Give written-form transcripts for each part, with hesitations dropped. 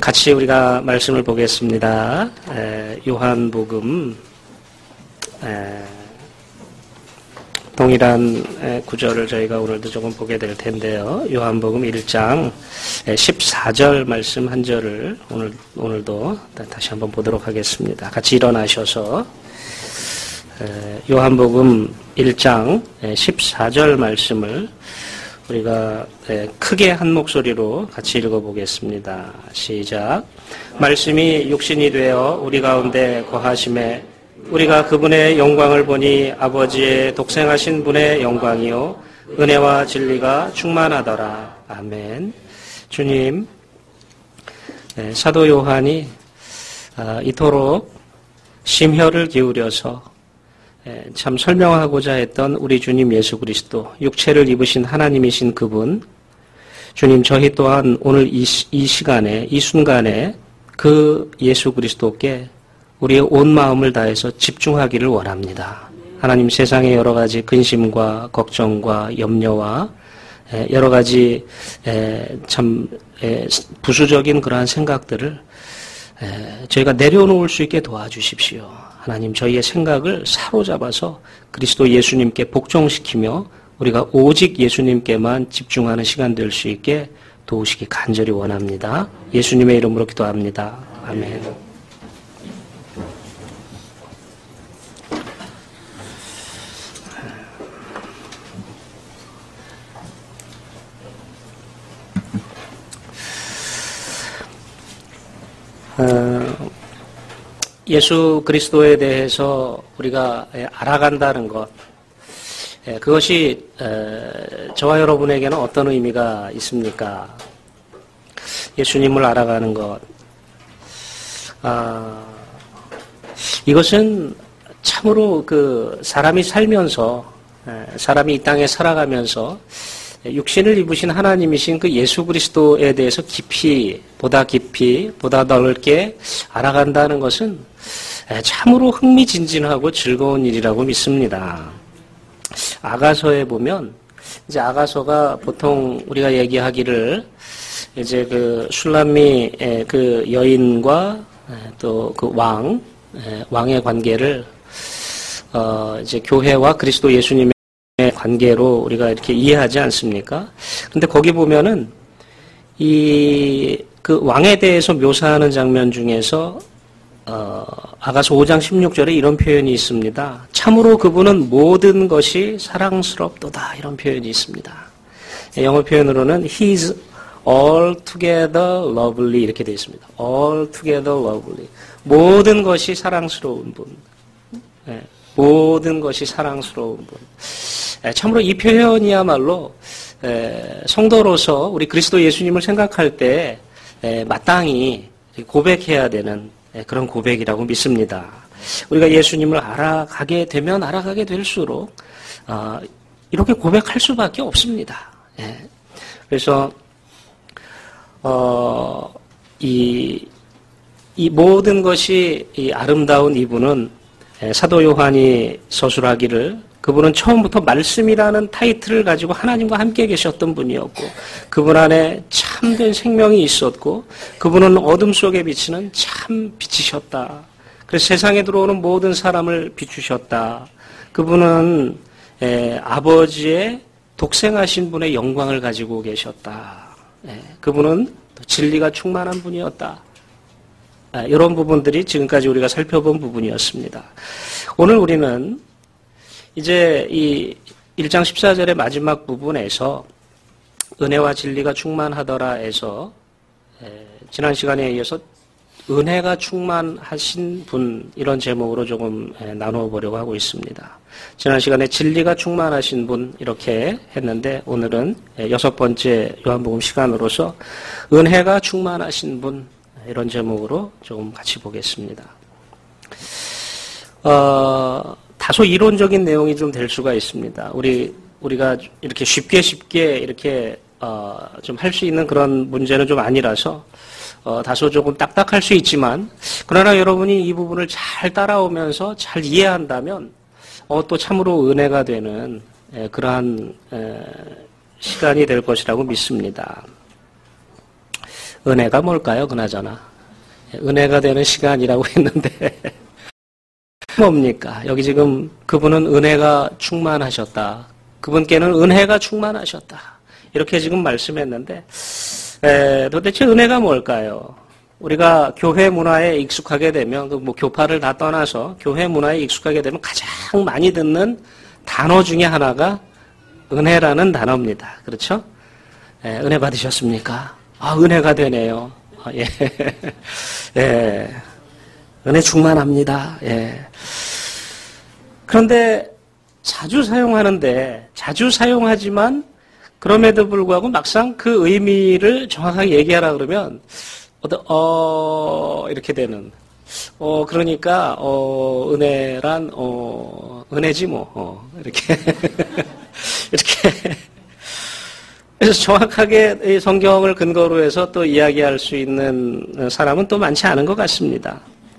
같이 우리가 말씀을 보겠습니다. 요한복음 동일한 구절을 저희가 오늘도 조금 보게 될 텐데요. 요한복음 1장 14절 말씀 한 절을 오늘도 다시 한번 보도록 하겠습니다. 같이 일어나셔서 요한복음 1장 14절 말씀을 우리가 크게 한 목소리로 같이 읽어보겠습니다. 시작. 말씀이 육신이 되어 우리 가운데 거하심에 우리가 그분의 영광을 보니 아버지의 독생하신 분의 영광이요 은혜와 진리가 충만하더라. 아멘. 주님, 사도 요한이 이토록 심혈을 기울여서 참 설명하고자 했던 우리 주님 예수 그리스도, 육체를 입으신 하나님이신 그분, 주님, 저희 또한 오늘 이 시간에, 이 순간에 그 예수 그리스도께 우리의 온 마음을 다해서 집중하기를 원합니다. 하나님, 세상의 여러 가지 근심과 걱정과 염려와 여러 가지 참 부수적인 그러한 생각들을 저희가 내려놓을 수 있게 도와주십시오. 하나님, 저희의 생각을 사로잡아서 그리스도 예수님께 복종시키며 우리가 오직 예수님께만 집중하는 시간 될 수 있게 도우시기 간절히 원합니다. 예수님의 이름으로 기도합니다. 아멘. 예수 그리스도에 대해서 우리가 알아간다는 것, 그것이 저와 여러분에게는 어떤 의미가 있습니까? 예수님을 알아가는 것, 이것은 참으로 그 사람이 살면서, 사람이 이 땅에 살아가면서 육신을 입으신 하나님이신 그 예수 그리스도에 대해서 보다 깊이, 보다 넓게 알아간다는 것은 참으로 흥미진진하고 즐거운 일이라고 믿습니다. 아가서에 보면, 이제 아가서가 보통 우리가 얘기하기를 이제 그 슐람미 그 여인과 또 그 왕의 관계를 이제 교회와 그리스도 예수님의 관계로 우리가 이렇게 이해하지 않습니까? 근데 거기 보면은 그 왕에 대해서 묘사하는 장면 중에서 아가서 5장 16절에 이런 표현이 있습니다. 참으로 그분은 모든 것이 사랑스럽도다, 이런 표현이 있습니다. 영어 표현으로는 He is altogether lovely, 이렇게 되어 있습니다. altogether lovely. 모든 것이 사랑스러운 분. 모든 것이 사랑스러운 분. 참으로 이 표현이야말로 성도로서 우리 그리스도 예수님을 생각할 때 마땅히 고백해야 되는 그런 고백이라고 믿습니다. 우리가 예수님을 알아가게 되면 알아가게 될수록 이렇게 고백할 수밖에 없습니다. 그래서 이 모든 것이 이 아름다운 이분은 사도 요한이 서술하기를 그분은 처음부터 말씀이라는 타이틀을 가지고 하나님과 함께 계셨던 분이었고 그분 안에 참된 생명이 있었고 그분은 어둠 속에 비치는 참 빛이셨다. 그래서 세상에 들어오는 모든 사람을 비추셨다. 그분은 아버지의 독생하신 분의 영광을 가지고 계셨다. 그분은 진리가 충만한 분이었다. 이런 부분들이 지금까지 우리가 살펴본 부분이었습니다. 오늘 우리는 이제 이 1장 14절의 마지막 부분에서 은혜와 진리가 충만하더라에서 지난 시간에 이어서 은혜가 충만하신 분, 이런 제목으로 조금 나누어 보려고 하고 있습니다. 지난 시간에 진리가 충만하신 분 이렇게 했는데 오늘은 6번째 요한복음 시간으로서 은혜가 충만하신 분, 이런 제목으로 조금 같이 보겠습니다. 다소 이론적인 내용이 좀 될 수가 있습니다. 우리가 이렇게 쉽게 이렇게 좀 할 수 있는 그런 문제는 좀 아니라서 다소 조금 딱딱할 수 있지만, 그러나 여러분이 이 부분을 잘 따라오면서 잘 이해한다면 또 참으로 은혜가 되는 그러한 시간이 될 것이라고 믿습니다. 은혜가 뭘까요, 그나저나? 은혜가 되는 시간이라고 했는데, 뭡니까? 여기 지금 그분은 은혜가 충만하셨다. 그분께는 은혜가 충만하셨다. 이렇게 지금 말씀했는데, 도대체 은혜가 뭘까요? 우리가 교회 문화에 익숙하게 되면, 뭐 교파를 다 떠나서 교회 문화에 익숙하게 되면 가장 많이 듣는 단어 중에 하나가 은혜라는 단어입니다. 그렇죠? 은혜 받으셨습니까? 아, 은혜가 되네요. 아, 예. 예. 은혜 충만합니다. 예. 그런데 자주 사용하지만 그럼에도 불구하고 막상 그 의미를 정확하게 얘기하라 그러면 이렇게 되는. 그러니까 은혜란 은혜지 뭐 이렇게 이렇게. 그래서 정확하게 이 성경을 근거로 해서 또 이야기할 수 있는 사람은 또 많지 않은 것 같습니다.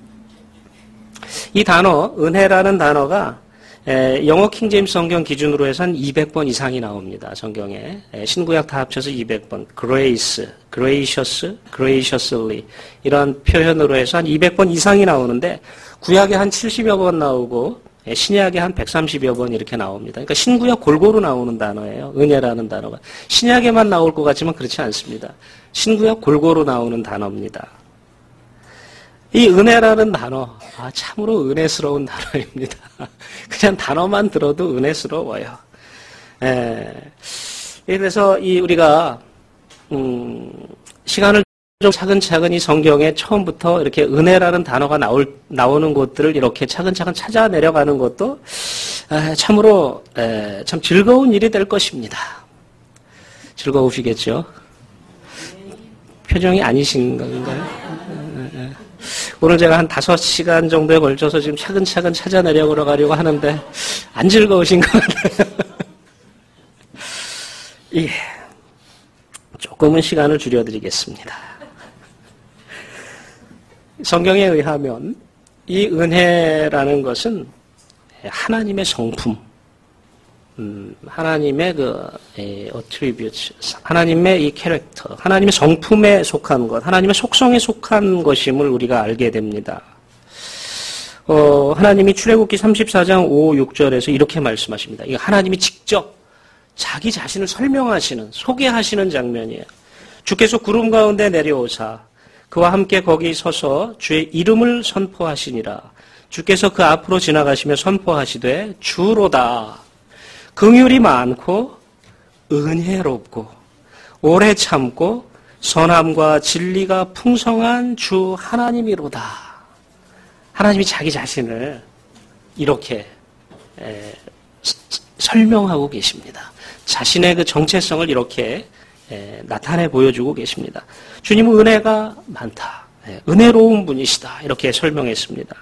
이 단어, 은혜라는 단어가 영어 킹제임스 성경 기준으로 해서 한 200번 이상이 나옵니다. 성경에. 신구약 다 합쳐서 200번. grace, gracious, graciously 이런 표현으로 해서 한 200번 이상이 나오는데 구약에 한 70여 번 나오고 신약에 한 130여 번 이렇게 나옵니다. 그러니까 신구약 골고루 나오는 단어예요. 은혜라는 단어가. 신약에만 나올 것 같지만 그렇지 않습니다. 신구약 골고루 나오는 단어입니다. 이 은혜라는 단어, 참으로 은혜스러운 단어입니다. 그냥 단어만 들어도 은혜스러워요. 그래서 우리가 시간을 좀 차근차근 이 성경에 처음부터 이렇게 은혜라는 단어가 나오는 곳들을 이렇게 차근차근 찾아 내려가는 것도 참으로 참 즐거운 일이 될 것입니다. 즐거우시겠죠? 표정이 아니신 건가요? 오늘 제가 한 5시간 정도에 걸쳐서 지금 차근차근 찾아 내려가려고 하는데 안 즐거우신 것 같아요. 예, 조금은 시간을 줄여드리겠습니다. 성경에 의하면 이 은혜라는 것은 하나님의 성품, 하나님의 attributes, 하나님의 이 캐릭터, 하나님의 성품에 속한 것, 하나님의 속성에 속한 것임을 우리가 알게 됩니다. 하나님이 출애굽기 34장 5, 6절에서 이렇게 말씀하십니다. 이거 하나님이 직접 자기 자신을 설명하시는, 소개하시는 장면이에요. 주께서 구름 가운데 내려오사 그와 함께 거기 서서 주의 이름을 선포하시니라. 주께서 그 앞으로 지나가시며 선포하시되 주로다. 긍휼이 많고 은혜롭고 오래 참고 선함과 진리가 풍성한 주 하나님이로다. 하나님이 자기 자신을 이렇게 설명하고 계십니다. 자신의 그 정체성을 이렇게 나타내 보여주고 계십니다. 주님은 은혜가 많다. 은혜로운 분이시다. 이렇게 설명했습니다.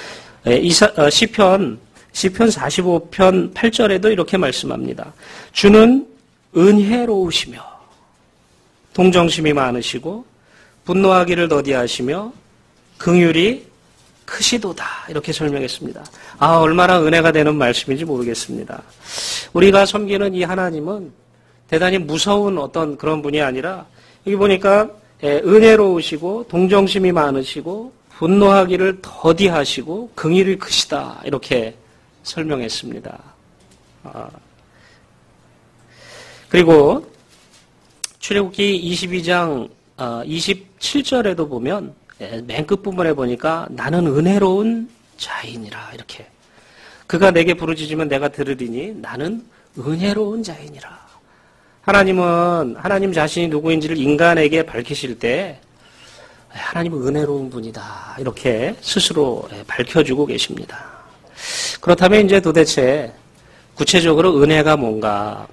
시편 45편 8절에도 이렇게 말씀합니다. 주는 은혜로우시며 동정심이 많으시고 분노하기를 더디하시며 긍휼이 크시도다. 이렇게 설명했습니다. 얼마나 은혜가 되는 말씀인지 모르겠습니다. 우리가 섬기는 이 하나님은 대단히 무서운 어떤 그런 분이 아니라 여기 보니까 은혜로우시고 동정심이 많으시고 분노하기를 더디하시고 긍휼이 크시다. 이렇게 설명했습니다. 그리고 출애굽기 22장 27절에도 보면 맨 끝부분에 보니까 나는 은혜로운 자이니라 이렇게 그가 내게 부르짖으면 내가 들으리니 나는 은혜로운 자이니라. 하나님은 하나님 자신이 누구인지를 인간에게 밝히실 때 하나님은 은혜로운 분이다 이렇게 스스로 밝혀주고 계십니다. 그렇다면 이제 도대체 구체적으로 은혜가 뭔가?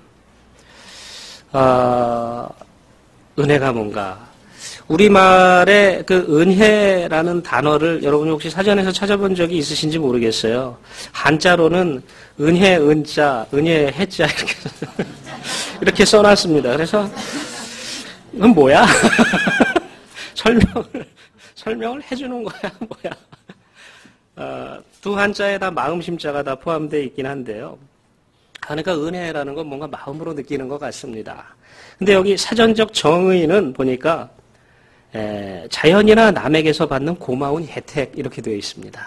은혜가 뭔가? 우리말의 그 은혜라는 단어를 여러분이 혹시 사전에서 찾아본 적이 있으신지 모르겠어요. 한자로는 은혜, 은자, 은혜, 해자 이렇게 써놨습니다. 그래서 이건 뭐야? 설명을 해주는 거야, 뭐야? 두 한자에 다 마음심자가 다 포함되어 있긴 한데요. 그러니까 은혜라는 건 뭔가 마음으로 느끼는 것 같습니다. 근데 여기 사전적 정의는 보니까 자연이나 남에게서 받는 고마운 혜택 이렇게 되어 있습니다.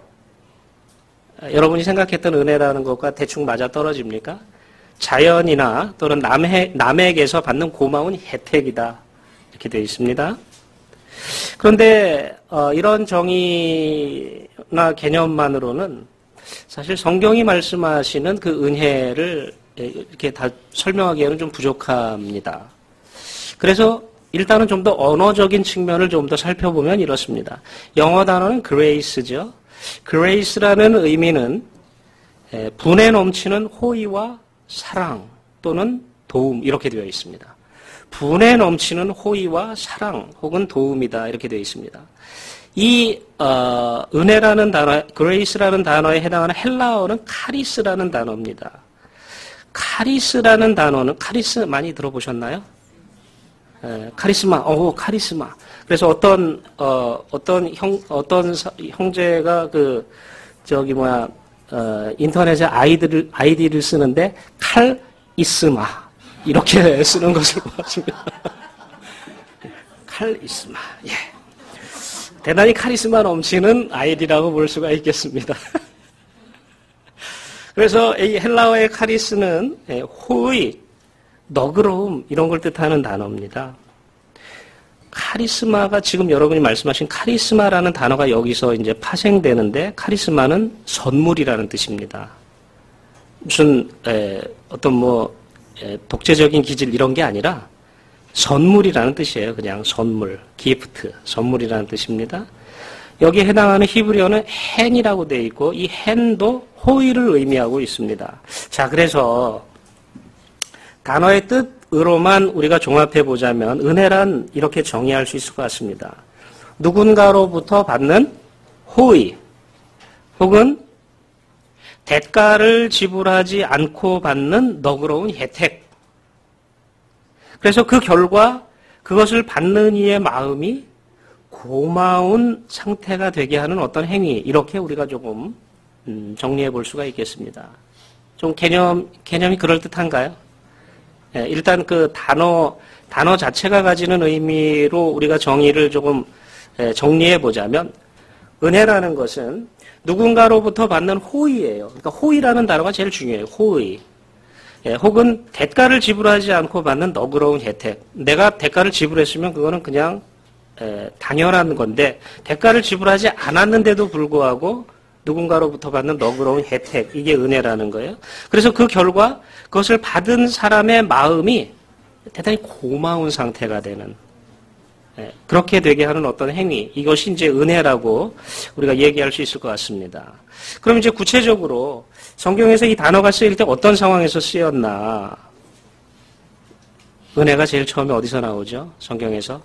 여러분이 생각했던 은혜라는 것과 대충 맞아 떨어집니까? 자연이나 또는 남에게서 받는 고마운 혜택이다 이렇게 되어 있습니다. 그런데 이런 정의나 개념만으로는 사실 성경이 말씀하시는 그 은혜를 이렇게 다 설명하기에는 좀 부족합니다. 그래서 일단은 좀 더 언어적인 측면을 좀 더 살펴보면 이렇습니다. 영어 단어는 grace죠. grace라는 의미는 분에 넘치는 호의와 사랑 또는 도움 이렇게 되어 있습니다. 분에 넘치는 호의와 사랑 혹은 도움이다 이렇게 되어 있습니다. 이 은혜라는 단어, grace라는 단어에 해당하는 헬라어는 카리스라는 단어입니다. 카리스라는 단어는 카리스 많이 들어보셨나요? 카리스마, 카리스마. 그래서 어떤 형제가 인터넷에 아이디를 쓰는데 칼이스마. 이렇게 쓰는 것을 보았습니다. 칼이스마. 예. 대단히 카리스마 넘치는 아이디라고 볼 수가 있겠습니다. 그래서 이 헬라어의 카리스는 호의, 너그러움 이런 걸 뜻하는 단어입니다. 카리스마가 지금 여러분이 말씀하신 카리스마라는 단어가 여기서 이제 파생되는데 카리스마는 선물이라는 뜻입니다. 무슨 독재적인 기질 이런 게 아니라 선물이라는 뜻이에요. 그냥 선물, 기프트, 선물이라는 뜻입니다. 여기에 해당하는 히브리어는 헨이라고 되어 있고 이 헨도 호의를 의미하고 있습니다. 자, 그래서 단어의 뜻으로만 우리가 종합해 보자면 은혜란 이렇게 정의할 수 있을 것 같습니다. 누군가로부터 받는 호의 혹은 대가를 지불하지 않고 받는 너그러운 혜택. 그래서 그 결과 그것을 받는 이의 마음이 고마운 상태가 되게 하는 어떤 행위 이렇게 우리가 조금 정리해 볼 수가 있겠습니다. 좀 개념이 그럴듯한가요? 일단 그 단어 자체가 가지는 의미로 우리가 정의를 조금 정리해 보자면 은혜라는 것은 누군가로부터 받는 호의예요. 그러니까 호의라는 단어가 제일 중요해요. 호의. 혹은 대가를 지불하지 않고 받는 너그러운 혜택. 내가 대가를 지불했으면 그거는 그냥 당연한 건데 대가를 지불하지 않았는데도 불구하고 누군가로부터 받는 너그러운 혜택. 이게 은혜라는 거예요. 그래서 그 결과 그것을 받은 사람의 마음이 대단히 고마운 상태가 되는 그렇게 되게 하는 어떤 행위. 이것이 이제 은혜라고 우리가 얘기할 수 있을 것 같습니다. 그럼 이제 구체적으로 성경에서 이 단어가 쓰일 때 어떤 상황에서 쓰였나? 은혜가 제일 처음에 어디서 나오죠? 성경에서?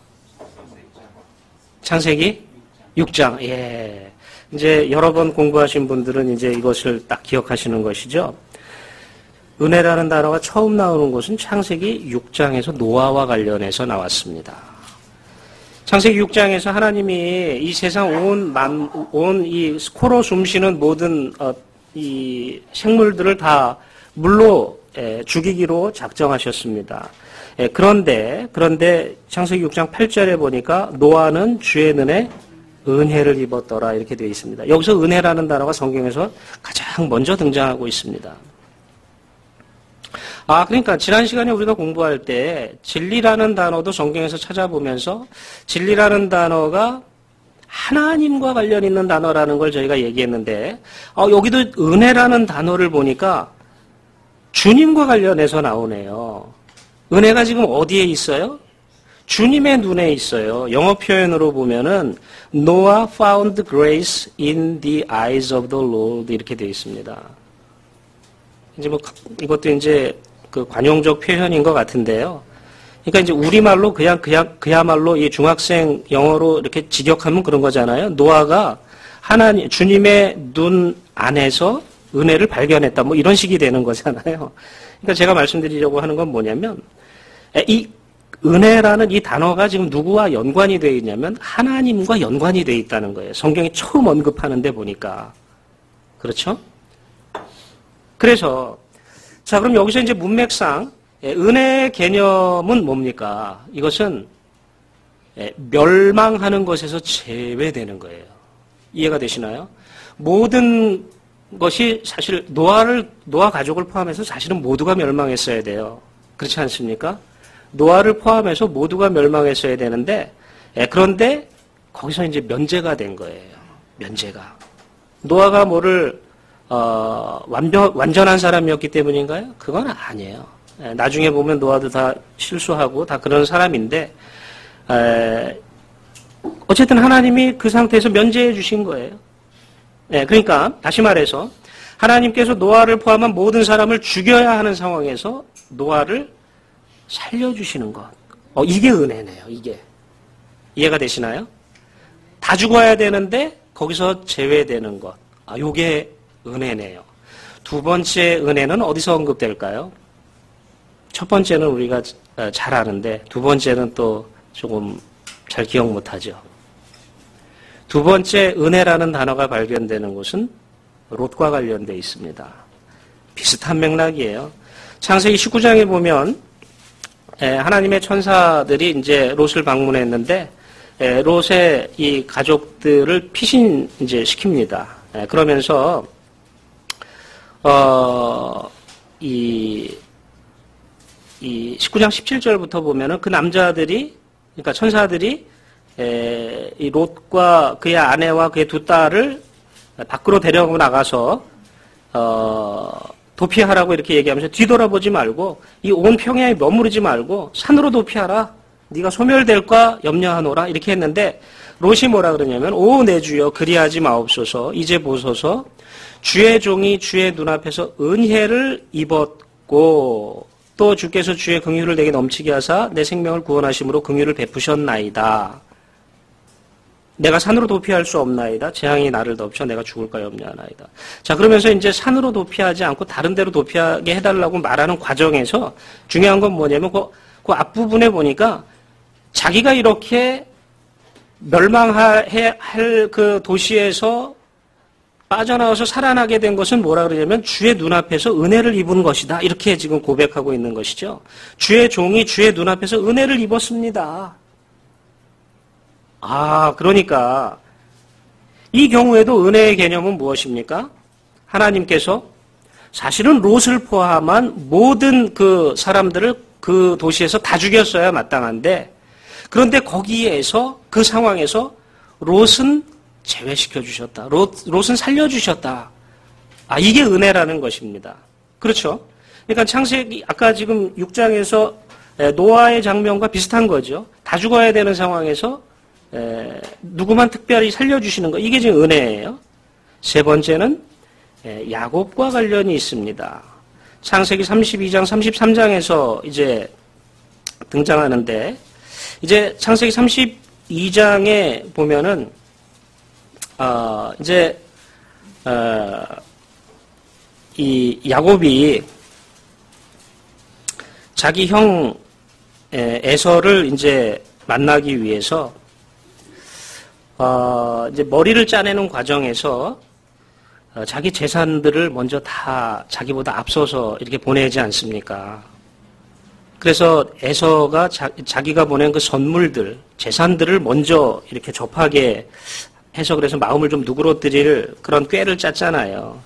창세기 6장. 예. 이제 여러 번 공부하신 분들은 이제 이것을 딱 기억하시는 것이죠. 은혜라는 단어가 처음 나오는 곳은 창세기 6장에서 노아와 관련해서 나왔습니다. 창세기 6장에서 하나님이 이 세상 온 이 코로 숨쉬는 모든 이 생물들을 다 물로 죽이기로 작정하셨습니다. 그런데 창세기 6장 8절에 보니까 노아는 주의 눈에 은혜를 입었더라 이렇게 되어 있습니다. 여기서 은혜라는 단어가 성경에서 가장 먼저 등장하고 있습니다. 그러니까 지난 시간에 우리가 공부할 때 진리라는 단어도 성경에서 찾아보면서 진리라는 단어가 하나님과 관련 있는 단어라는 걸 저희가 얘기했는데 여기도 은혜라는 단어를 보니까 주님과 관련해서 나오네요. 은혜가 지금 어디에 있어요? 주님의 눈에 있어요. 영어 표현으로 보면은 Noah found grace in the eyes of the Lord 이렇게 되어 있습니다. 이제 이것도 이제 그 관용적 표현인 것 같은데요. 그러니까 이제 우리말로 그야말로 이 중학생 영어로 이렇게 직역하면 그런 거잖아요. 노아가 주님의 눈 안에서 은혜를 발견했다. 뭐 이런 식이 되는 거잖아요. 그러니까 제가 말씀드리려고 하는 건 뭐냐면 이 은혜라는 이 단어가 지금 누구와 연관이 되어 있냐면 하나님과 연관이 되어 있다는 거예요. 성경이 처음 언급하는데 보니까. 그렇죠? 그래서 자, 그럼 여기서 이제 문맥상 은혜의 개념은 뭡니까? 이것은 멸망하는 것에서 제외되는 거예요. 이해가 되시나요? 모든 것이 사실 노아 가족을 포함해서 사실은 모두가 멸망했어야 돼요. 그렇지 않습니까? 노아를 포함해서 모두가 멸망했어야 되는데 그런데 거기서 이제 면제가 된 거예요. 면제가. 노아가 뭐를 완전한 사람이었기 때문인가요? 그건 아니에요. 나중에 보면 노아도 다 실수하고 다 그런 사람인데 어쨌든 하나님이 그 상태에서 면제해 주신 거예요. 그러니까 다시 말해서 하나님께서 노아를 포함한 모든 사람을 죽여야 하는 상황에서 노아를 살려주시는 것. 이게 은혜네요. 이게. 이해가 되시나요? 다 죽어야 되는데 거기서 제외되는 것. 요게 은혜네요. 두 번째 은혜는 어디서 언급될까요? 첫 번째는 우리가 잘 아는데 두 번째는 또 조금 잘 기억 못하죠. 두 번째 은혜라는 단어가 발견되는 곳은 롯과 관련되어 있습니다. 비슷한 맥락이에요. 창세기 19장에 보면 하나님의 천사들이 이제 롯을 방문했는데 롯의 이 가족들을 피신 이제 시킵니다. 그러면서 이 19장 17절부터 보면은 그 남자들이 그러니까 천사들이 이 롯과 그의 아내와 그의 두 딸을 밖으로 데려고 나가서 도피하라고 이렇게 얘기하면서 뒤돌아보지 말고 이 온 평야에 머무르지 말고 산으로 도피하라. 네가 소멸될까 염려하노라 이렇게 했는데 롯이 뭐라 그러냐면 오 내 주여 그리하지 마옵소서 이제 보소서 주의 종이 주의 눈앞에서 은혜를 입었고 또 주께서 주의 긍휼을 내게 넘치게 하사 내 생명을 구원하심으로 긍휼을 베푸셨나이다. 내가 산으로 도피할 수 없나이다. 재앙이 나를 덮쳐 내가 죽을까 염려하나이다. 자, 그러면서 이제 산으로 도피하지 않고 다른 데로 도피하게 해달라고 말하는 과정에서 중요한 건 뭐냐면 그 앞부분에 보니까 자기가 이렇게 멸망할 그 도시에서 빠져나와서 살아나게 된 것은 뭐라 그러냐면 주의 눈앞에서 은혜를 입은 것이다. 이렇게 지금 고백하고 있는 것이죠. 주의 종이 주의 눈앞에서 은혜를 입었습니다. 그러니까 이 경우에도 은혜의 개념은 무엇입니까? 하나님께서 사실은 롯을 포함한 모든 그 사람들을 그 도시에서 다 죽였어야 마땅한데 그런데 거기에서 그 상황에서 롯은 제외시켜 주셨다. 롯은 살려주셨다. 이게 은혜라는 것입니다. 그렇죠? 그러니까 창세기 아까 지금 6장에서 노아의 장면과 비슷한 거죠. 다 죽어야 되는 상황에서 누구만 특별히 살려주시는 거. 이게 지금 은혜예요. 세 번째는 야곱과 관련이 있습니다. 창세기 32장, 33장에서 이제 등장하는데 이제 창세기 32장에 보면은 이 야곱이 자기 형 에서를 이제 만나기 위해서 이제 머리를 짜내는 과정에서 자기 재산들을 먼저 다 자기보다 앞서서 이렇게 보내지 않습니까? 그래서 에서가 자기가 보낸 그 선물들, 재산들을 먼저 이렇게 접하게 해서 그래서 마음을 좀 누그러뜨릴 그런 꾀를 짰잖아요.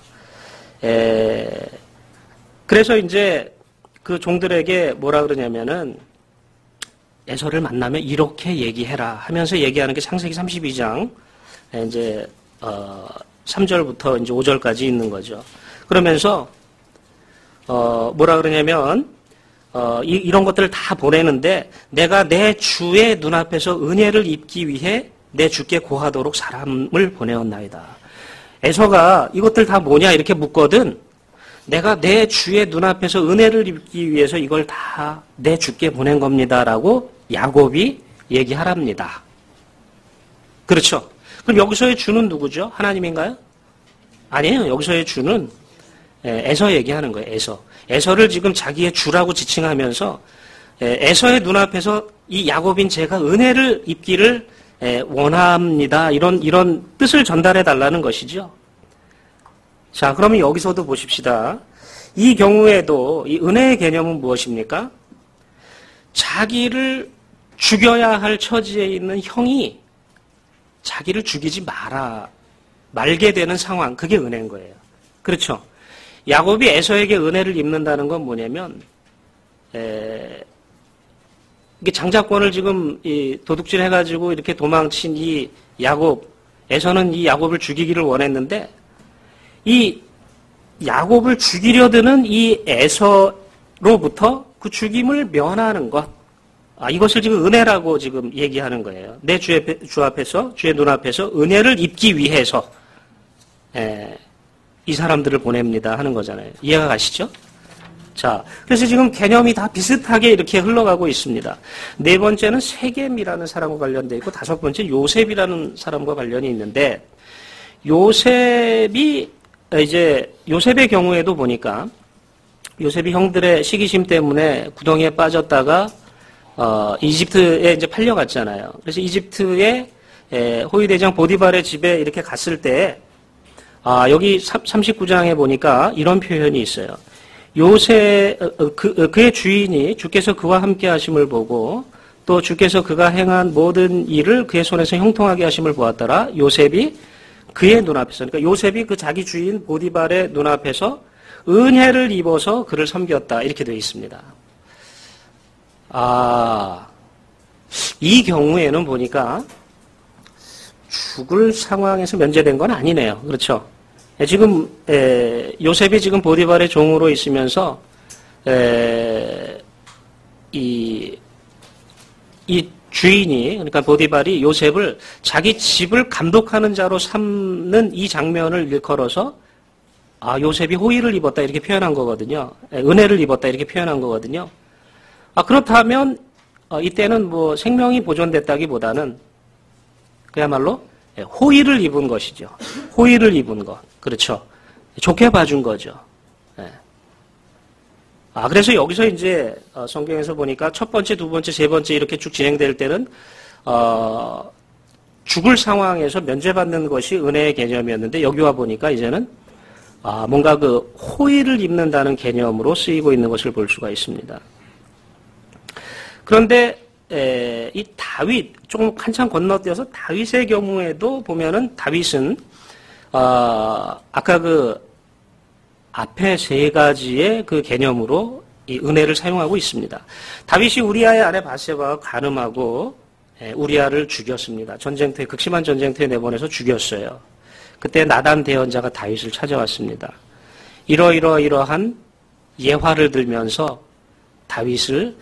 그래서 이제 그 종들에게 뭐라 그러냐면은 에서를 만나면 이렇게 얘기해라 하면서 얘기하는 게 창세기 32장 이제 3절부터 이제 5절까지 있는 거죠. 그러면서 뭐라 그러냐면 이런 것들을 다 보내는데 내가 내 주의 눈앞에서 은혜를 입기 위해 내 주께 고하도록 사람을 보내었나이다. 에서가 이것들 다 뭐냐 이렇게 묻거든. 내가 내 주의 눈앞에서 은혜를 입기 위해서 이걸 다 내 주께 보낸 겁니다라고 야곱이 얘기하랍니다. 그렇죠? 그럼 여기서의 주는 누구죠? 하나님인가요? 아니에요. 여기서의 주는 에서 얘기하는 거예요. 에서를 지금 자기의 주라고 지칭하면서 에서의 눈앞에서 이 야곱인 제가 은혜를 입기를 원합니다. 이런 뜻을 전달해 달라는 것이죠. 자, 그러면 여기서도 보십시다. 이 경우에도 이 은혜의 개념은 무엇입니까? 자기를 죽여야 할 처지에 있는 형이 자기를 죽이지 말게 되는 상황, 그게 은혜인 거예요. 그렇죠? 야곱이 에서에게 은혜를 입는다는 건 뭐냐면, 이게 장자권을 지금 도둑질 해가지고 이렇게 도망친 이 야곱, 에서는 이 야곱을 죽이기를 원했는데, 이 야곱을 죽이려 드는 이 에서로부터 그 죽임을 면하는 것, 이것을 지금 은혜라고 지금 얘기하는 거예요. 내 주 앞에서, 주의 눈앞에서 은혜를 입기 위해서, 이 사람들을 보냅니다 하는 거잖아요. 이해가 가시죠? 자, 그래서 지금 개념이 다 비슷하게 이렇게 흘러가고 있습니다. 네 번째는 세겜이라는 사람과 관련되어 있고, 다섯 번째 요셉이라는 사람과 관련이 있는데, 요셉의 경우에도 보니까, 요셉이 형들의 시기심 때문에 구덩이에 빠졌다가, 이집트에 이제 팔려갔잖아요. 그래서 이집트의 호위대장 보디발의 집에 이렇게 갔을 때, 여기 39장에 보니까 이런 표현이 있어요. 그의 주인이 주께서 그와 함께 하심을 보고 또 주께서 그가 행한 모든 일을 그의 손에서 형통하게 하심을 보았더라. 요셉이 그의 눈앞에서, 그러니까 요셉이 그 자기 주인 보디발의 눈앞에서 은혜를 입어서 그를 섬겼다. 이렇게 되어 있습니다. 이 경우에는 보니까 죽을 상황에서 면제된 건 아니네요. 그렇죠? 지금 요셉이 지금 보디발의 종으로 있으면서 이 주인이, 그러니까 보디발이 요셉을 자기 집을 감독하는 자로 삼는 이 장면을 일컬어서 요셉이 호의를 입었다 이렇게 표현한 거거든요. 은혜를 입었다 이렇게 표현한 거거든요. 그렇다면 이때는 뭐 생명이 보존됐다기보다는 그야말로 호의를 입은 것이죠. 호의를 입은 것. 그렇죠. 좋게 봐준 거죠. 그래서 여기서 이제 성경에서 보니까 첫 번째, 두 번째, 세 번째 이렇게 쭉 진행될 때는 죽을 상황에서 면제받는 것이 은혜의 개념이었는데, 여기 와 보니까 이제는 뭔가 그 호의를 입는다는 개념으로 쓰이고 있는 것을 볼 수가 있습니다. 그런데 이 다윗, 조금 한참 건너뛰어서 다윗의 경우에도 보면은 다윗은 아까 그 앞에 세 가지의 그 개념으로 이 은혜를 사용하고 있습니다. 다윗이 우리아의 아내 바세바와 간음하고 우리아를 죽였습니다. 전쟁터에, 극심한 전쟁터에 내보내서 죽였어요. 그때 나단 대언자가 다윗을 찾아왔습니다. 이러한 예화를 들면서 다윗이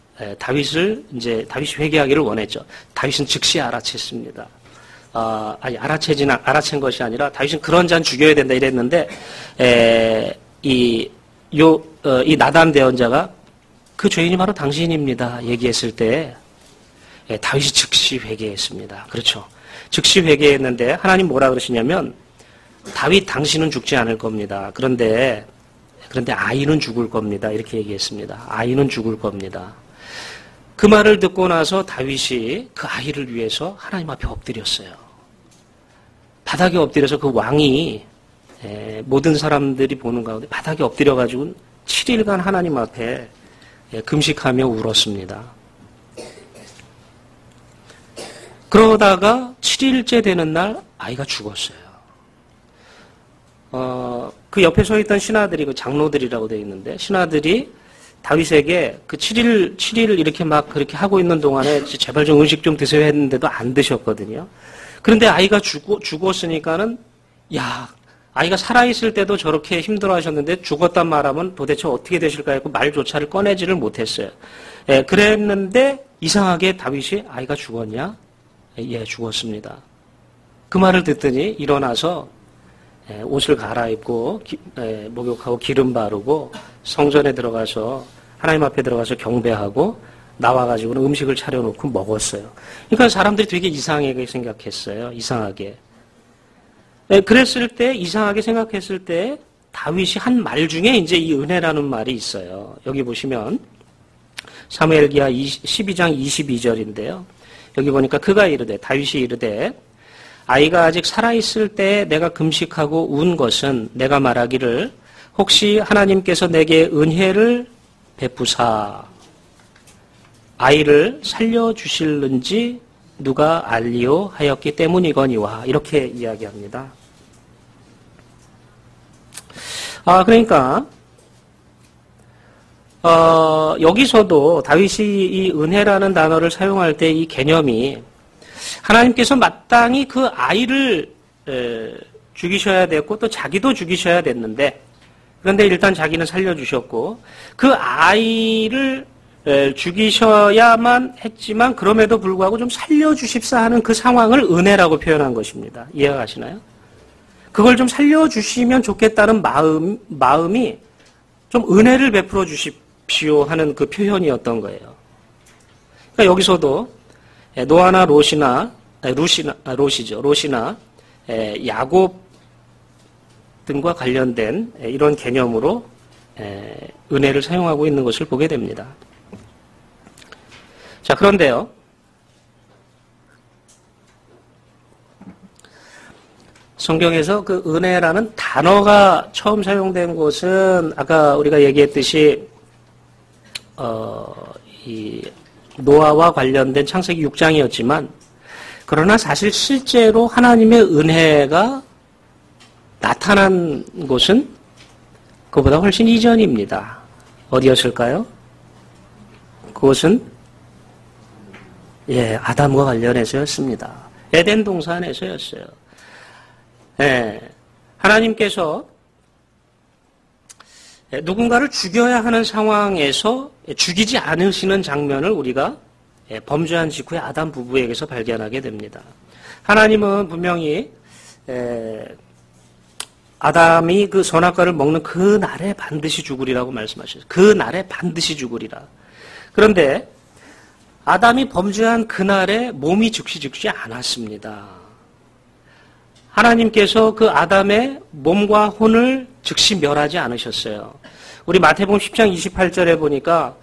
회개하기를 원했죠. 다윗은 즉시 알아챘습니다. 알아챈 것이 아니라 다윗은 그런 자는 죽여야 된다 이랬는데, 이 나단 대언자가 그 죄인이 바로 당신입니다 얘기했을 때, 다윗이 즉시 회개했습니다. 그렇죠. 즉시 회개했는데 하나님 뭐라 그러시냐면, 다윗 당신은 죽지 않을 겁니다. 그런데 아이는 죽을 겁니다. 이렇게 얘기했습니다. 아이는 죽을 겁니다. 그 말을 듣고 나서 다윗이 그 아이를 위해서 하나님 앞에 엎드렸어요. 바닥에 엎드려서 그 왕이 모든 사람들이 보는 가운데 바닥에 엎드려가지고 7일간 하나님 앞에 금식하며 울었습니다. 그러다가 7일째 되는 날 아이가 죽었어요. 그 옆에 서 있던 신하들이, 그 장로들이라고 되어 있는데, 신하들이 다윗에게 그 7일 이렇게 막 그렇게 하고 있는 동안에 제발 좀 음식 좀 드세요 했는데도 안 드셨거든요. 그런데 아이가 죽었으니까는, 아이가 살아있을 때도 저렇게 힘들어 하셨는데 죽었단 말하면 도대체 어떻게 되실까 했고 말조차를 꺼내지를 못했어요. 그랬는데 이상하게 다윗이 아이가 죽었냐? 예, 죽었습니다. 그 말을 듣더니 일어나서 옷을 갈아입고 목욕하고 기름 바르고 성전에 들어가서 하나님 앞에 들어가서 경배하고 나와가지고는 음식을 차려놓고 먹었어요. 그러니까 사람들이 되게 이상하게 생각했어요. 이상하게. 이상하게 생각했을 때 다윗이 한 말 중에 이제 이 은혜라는 말이 있어요. 여기 보시면 사무엘기하 12장 22절인데요. 여기 보니까 다윗이 이르되 아이가 아직 살아있을 때 내가 금식하고 운 것은 내가 말하기를 혹시 하나님께서 내게 은혜를 베푸사 아이를 살려주실는지 누가 알리오 하였기 때문이거니와 이렇게 이야기합니다. 그러니까 여기서도 다윗이 이 은혜라는 단어를 사용할 때 이 개념이 하나님께서 마땅히 그 아이를 죽이셔야 됐고 또 자기도 죽이셔야 됐는데 그런데 일단 자기는 살려주셨고 그 아이를 죽이셔야만 했지만 그럼에도 불구하고 좀 살려주십사 하는 그 상황을 은혜라고 표현한 것입니다. 이해가 가시나요? 그걸 좀 살려주시면 좋겠다는 마음이 좀 은혜를 베풀어 주십시오 하는 그 표현이었던 거예요. 그러니까 여기서도 노아나 롯이나 야곱 등과 관련된 이런 개념으로 은혜를 사용하고 있는 것을 보게 됩니다. 자, 그런데요. 성경에서 그 은혜라는 단어가 처음 사용된 곳은 아까 우리가 얘기했듯이 이 노아와 관련된 창세기 6장이었지만 그러나 사실 실제로 하나님의 은혜가 나타난 곳은 그보다 훨씬 이전입니다. 어디였을까요? 그것은 아담과 관련해서였습니다. 에덴 동산에서였어요. 하나님께서 누군가를 죽여야 하는 상황에서 죽이지 않으시는 장면을 우리가 범죄한 직후에 아담 부부에게서 발견하게 됩니다. 하나님은 분명히 아담이 그 선악과를 먹는 그 날에 반드시 죽으리라고 말씀하셨어요. 그 날에 반드시 죽으리라. 그런데 아담이 범죄한 그날에 몸이 즉시 죽지 않았습니다. 하나님께서 그 아담의 몸과 혼을 즉시 멸하지 않으셨어요. 우리 마태복음 10장 28절에 보니까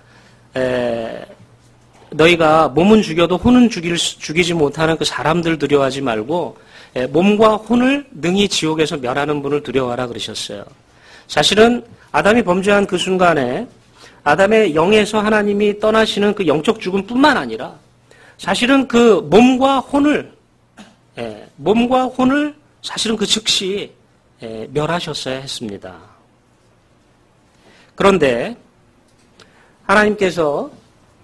너희가 몸은 죽여도 혼은 죽이지 못하는 그 사람들 두려워하지 말고 몸과 혼을 능히 지옥에서 멸하는 분을 두려워하라 그러셨어요. 사실은 아담이 범죄한 그 순간에 아담의 영에서 하나님이 떠나시는 그 영적 죽음뿐만 아니라 사실은 그 몸과 혼을 사실은 그 즉시 멸하셨어야 했습니다. 그런데 하나님께서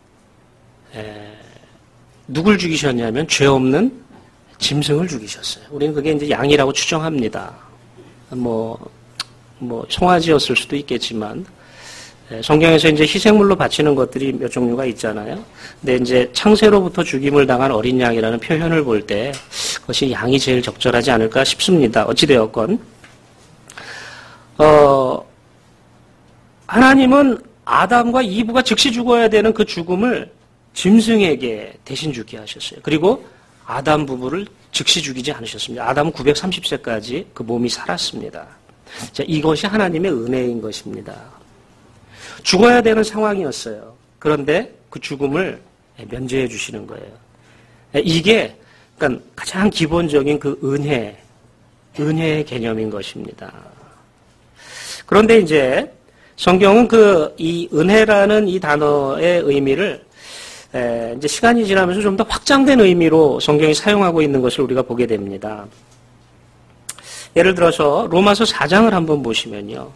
누굴 죽이셨냐면 죄 없는 짐승을 죽이셨어요. 우리는 그게 이제 양이라고 추정합니다. 뭐 송아지였을 수도 있겠지만 성경에서 이제 희생물로 바치는 것들이 몇 종류가 있잖아요. 근데 이제 창세로부터 죽임을 당한 어린 양이라는 표현을 볼 때 그것이 양이 제일 적절하지 않을까 싶습니다. 어찌되었건 하나님은 아담과 이브가 즉시 죽어야 되는 그 죽음을 짐승에게 대신 죽게 하셨어요. 그리고 아담 부부를 즉시 죽이지 않으셨습니다. 아담은 930세까지 그 몸이 살았습니다. 자, 이것이 하나님의 은혜인 것입니다. 죽어야 되는 상황이었어요. 그런데 그 죽음을 면제해 주시는 거예요. 이게 그러니까 가장 기본적인 그 은혜의 개념인 것입니다. 그런데 이제 성경은 이 은혜라는 이 단어의 의미를 이제 시간이 지나면서 좀 더 확장된 의미로 성경이 사용하고 있는 것을 우리가 보게 됩니다. 예를 들어서 로마서 4장을 한번 보시면요.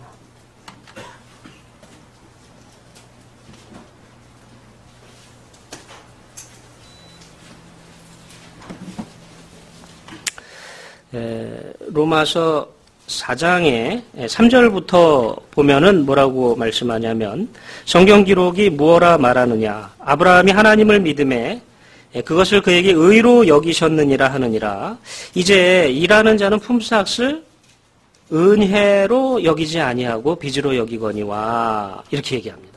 로마서 4장의 3절부터 보면은 뭐라고 말씀하냐면 성경 기록이 무엇라 말하느냐 아브라함이 하나님을 믿음에 그것을 그에게 의로 여기셨느니라 하느니라 이제 일하는 자는 품삯을 은혜로 여기지 아니하고 빚으로 여기거니와 이렇게 얘기합니다.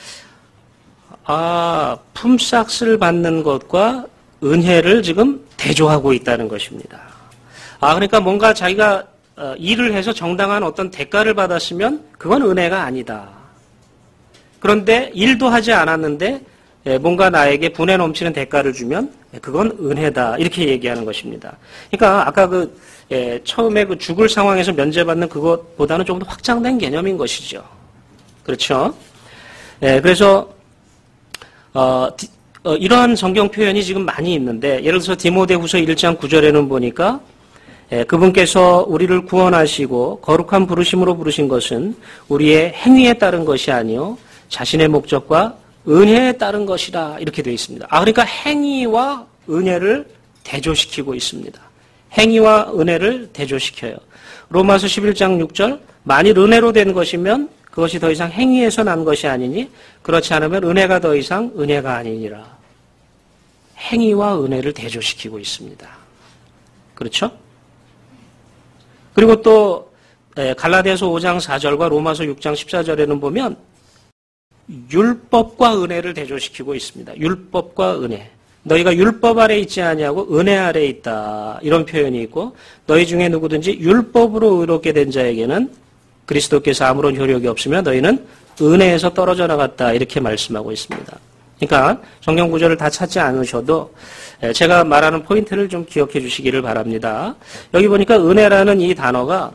품삯을 받는 것과 은혜를 지금 대조하고 있다는 것입니다. 그러니까 뭔가 자기가 일을 해서 정당한 어떤 대가를 받았으면 그건 은혜가 아니다. 그런데 일도 하지 않았는데 뭔가 나에게 분에 넘치는 대가를 주면 그건 은혜다. 이렇게 얘기하는 것입니다. 그러니까 아까 처음에 그 죽을 상황에서 면제받는 그것보다는 좀 더 확장된 개념인 것이죠. 그렇죠? 그래서 이러한 성경 표현이 지금 많이 있는데 예를 들어서 디모데후서 1장 9절에는 보니까 그분께서 우리를 구원하시고 거룩한 부르심으로 부르신 것은 우리의 행위에 따른 것이 아니요 자신의 목적과 은혜에 따른 것이라 이렇게 되어 있습니다. 그러니까 행위와 은혜를 대조시키고 있습니다. 행위와 은혜를 대조시켜요. 로마서 11장 6절 만일 은혜로 된 것이면 그것이 더 이상 행위에서 난 것이 아니니 그렇지 않으면 은혜가 더 이상 은혜가 아니니라. 행위와 은혜를 대조시키고 있습니다. 그렇죠? 그리고 또 갈라디아서 5장 4절과 로마서 6장 14절에는 보면 율법과 은혜를 대조시키고 있습니다. 율법과 은혜. 너희가 율법 아래 있지 아니하고 은혜 아래 있다. 이런 표현이 있고 너희 중에 누구든지 율법으로 의롭게 된 자에게는 그리스도께서 아무런 효력이 없으며 너희는 은혜에서 떨어져 나갔다. 이렇게 말씀하고 있습니다. 그러니까 성경 구절을 다 찾지 않으셔도 제가 말하는 포인트를 좀 기억해 주시기를 바랍니다. 여기 보니까 은혜라는 이 단어가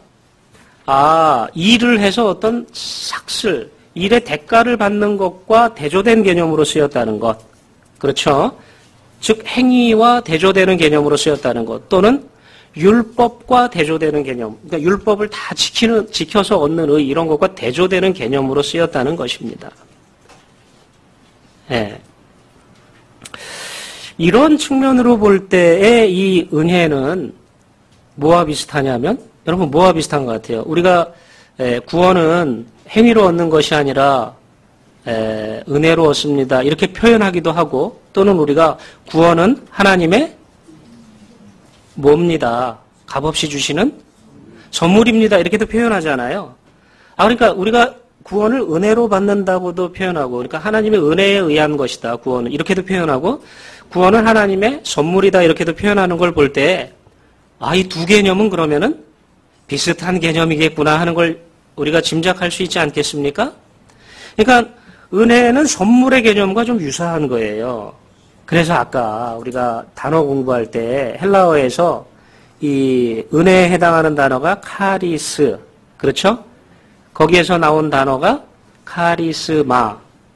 일을 해서 어떤 삭슬, 일의 대가를 받는 것과 대조된 개념으로 쓰였다는 것. 그렇죠? 즉 행위와 대조되는 개념으로 쓰였다는 것 또는 율법과 대조되는 개념, 그러니까 율법을 다 지켜서 얻는 의 이런 것과 대조되는 개념으로 쓰였다는 것입니다. 예. 이런 측면으로 볼 때의 이 은혜는 뭐와 비슷하냐면 여러분 뭐와 비슷한 것 같아요. 우리가 구원은 행위로 얻는 것이 아니라 은혜로 얻습니다. 이렇게 표현하기도 하고 또는 우리가 구원은 하나님의 뭡니다. 값없이 주시는 선물입니다. 이렇게도 표현하잖아요. 그러니까 우리가 구원을 은혜로 받는다고도 표현하고 그러니까 하나님의 은혜에 의한 것이다. 구원은 이렇게도 표현하고 구원은 하나님의 선물이다. 이렇게도 표현하는 걸 볼 때 이 두 개념은 그러면은 비슷한 개념이겠구나 하는 걸 우리가 짐작할 수 있지 않겠습니까? 그러니까 은혜는 선물의 개념과 좀 유사한 거예요. 그래서 아까 우리가 단어 공부할 때 헬라어에서 이 은혜에 해당하는 단어가 카리스, 그렇죠? 거기에서 나온 단어가 카리스마는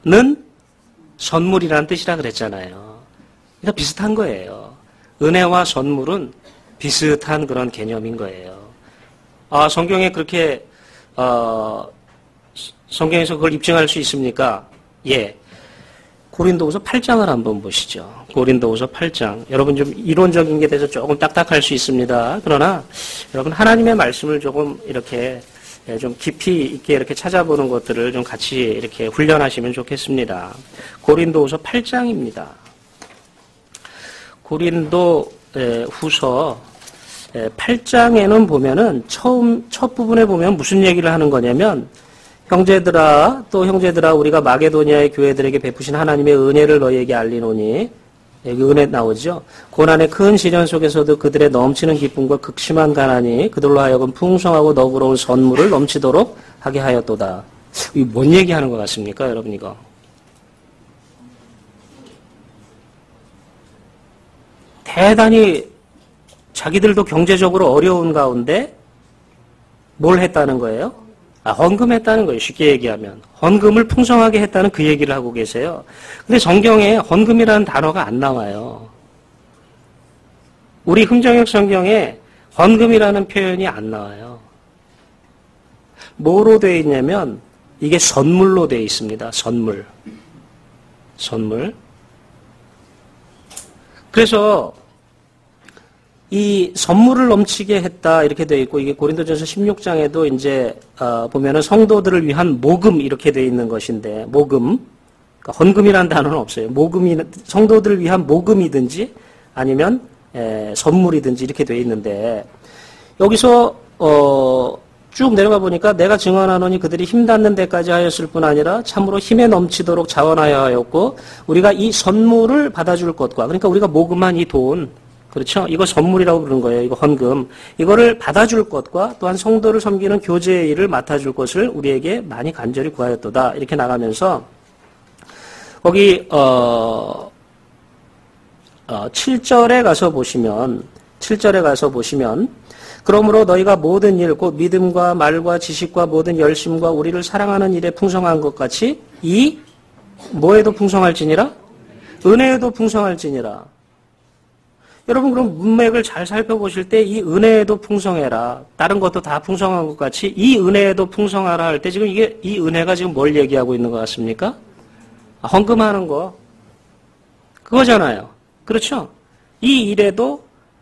선물이라는 뜻이라 그랬잖아요. 그러니까 비슷한 거예요. 은혜와 선물은 비슷한 그런 개념인 거예요. 성경에 그렇게 성경에서 그걸 입증할 수 있습니까? 예. 고린도후서 8장을 한번 보시죠. 고린도후서 8장. 여러분 좀 이론적인 게 돼서 조금 딱딱할 수 있습니다. 그러나 여러분 하나님의 말씀을 조금 이렇게 좀 깊이 있게 이렇게 찾아보는 것들을 좀 같이 이렇게 훈련하시면 좋겠습니다. 고린도후서 8장입니다. 고린도후서 8장에는 보면은 첫 부분에 보면 무슨 얘기를 하는 거냐면 형제들아 우리가 마게도니아의 교회들에게 베푸신 하나님의 은혜를 너희에게 알리노니 여기 은혜 나오죠. 고난의 큰 시련 속에서도 그들의 넘치는 기쁨과 극심한 가난이 그들로 하여금 풍성하고 너그러운 선물을 넘치도록 하게 하였도다. 이 뭔 얘기하는 것 같습니까, 여러분 이거? 대단히 자기들도 경제적으로 어려운 가운데 뭘 했다는 거예요? 헌금했다는 거예요. 쉽게 얘기하면. 헌금을 풍성하게 했다는 그 얘기를 하고 계세요. 근데 성경에 헌금이라는 단어가 안 나와요. 우리 흥정역 성경에 헌금이라는 표현이 안 나와요. 뭐로 되어 있냐면 이게 선물로 되어 있습니다. 선물. 그래서 이 선물을 넘치게 했다 이렇게 되어 있고 이게 고린도전서 16장에도 이제 보면은 성도들을 위한 모금 이렇게 되어 있는 것인데 모금 그러니까 헌금이라는 단어는 없어요. 모금이 성도들을 위한 모금이든지 아니면 선물이든지 이렇게 되어 있는데 여기서 쭉 내려가 보니까 내가 증언하노니 그들이 힘 닿는 데까지 하였을 뿐 아니라 참으로 힘에 넘치도록 자원하여 하였고 우리가 이 선물을 받아줄 것과 그러니까 우리가 모금한 이 돈 그렇죠? 이거 선물이라고 부르는 거예요. 이거 헌금. 이거를 받아줄 것과 또한 성도를 섬기는 교제의 일을 맡아줄 것을 우리에게 많이 간절히 구하였도다. 이렇게 나가면서 거기 7절에 가서 보시면 그러므로 너희가 모든 일 곧 믿음과 말과 지식과 모든 열심과 우리를 사랑하는 일에 풍성한 것 같이 이 뭐에도 풍성할지니라? 은혜에도 풍성할지니라. 여러분 그럼 문맥을 잘 살펴보실 때 이 은혜에도 풍성해라. 다른 것도 다 풍성한 것 같이 이 은혜에도 풍성하라 할 때 지금 이게 이 은혜가 지금 뭘 얘기하고 있는 것 같습니까? 헌금하는 거. 그거잖아요. 그렇죠? 이 일에도